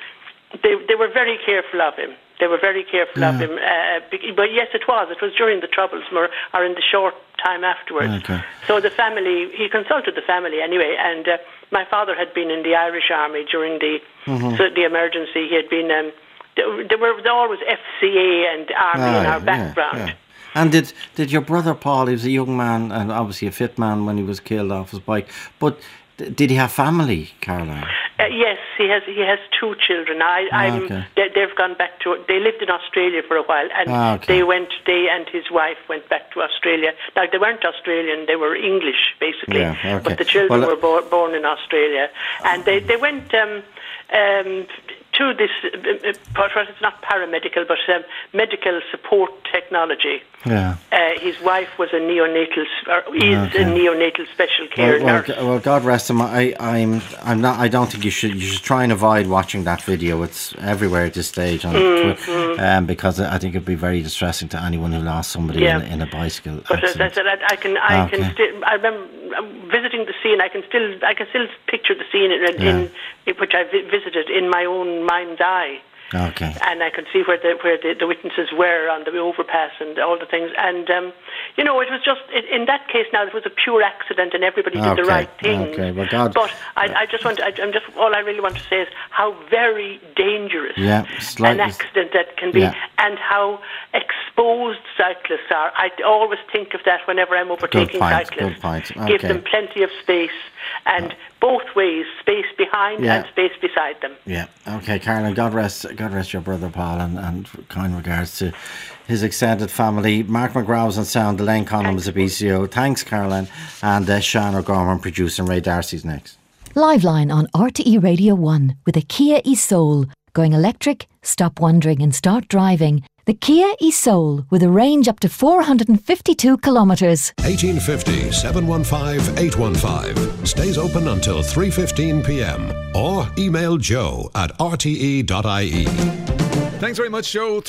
they they were very careful of him. They were very careful yeah. of him. Uh, but yes, it was. It was during the Troubles, or, or in the short time afterwards. Okay. So the family, he consulted the family anyway. And uh, my father had been in the Irish Army during the mm-hmm. so the emergency. He had been. Um, there were there always F C A and Army ah, in our yeah, background. Yeah. And did did your brother Paul, he was a young man and obviously a fit man when he was killed off his bike, but d- did he have family, Caroline? Uh, Uh, yes, he has. He has two children. I, Ah, I'm. okay. They, they've gone back to. They lived in Australia for a while, and Ah, okay. they went. They and his wife went back to Australia. Now they weren't Australian; they were English, basically. Yeah, okay. But the children Well, uh, were bo- born in Australia, and they they went. Um, um, to this, uh, uh, it's not paramedical, but um, medical support technology. Yeah. Uh, his wife was a neonatal, or is Okay. a neonatal special care Well, well, nurse. g- well, God rest him. I, I'm, I'm not. I don't think you should. You should try and avoid watching that video. It's everywhere at this stage, on Mm, Twi- mm. um, because I think it'd be very distressing to anyone who lost somebody Yeah. in, in a bicycle But as I accident. said, I, I can, I Okay. can still. I remember um, visiting the scene. I can still, I can still picture the scene in, in, in which I vi- visited in my own mind's eye. Okay. And I can see where the where the, the witnesses were on the overpass and all the things. And um, you know, it was just it, in that case now it was a pure accident, and everybody did the Okay, right thing. okay, well, God- But I, I just want, I, I'm just all I really want to say is how very dangerous Yeah, slight- an accident that can be, Yeah. and how exposed cyclists are. I always think of that whenever I'm overtaking point, cyclists. good point. Give Okay. them plenty of space, and both ways, space behind Yeah. and space beside them. Yeah. Okay, Carolyn. God rest. God rest your brother Paul, and, and kind regards to his extended family. Mark McGraw's on sound. Elaine Conlon was a B C O. Thanks, Carolyn, and uh, Sean O'Gorman producing. Ray Darcy's next. Liveline on R T E Radio one with a Kia e-Soul. Going electric? Stop wondering and start driving. The Kia e-Soul with a range up to four hundred fifty-two kilometres. eighteen fifty, seven one five, eight one five. Stays open until three fifteen p.m. or email joe at r t e dot i e. Thanks very much, Joe.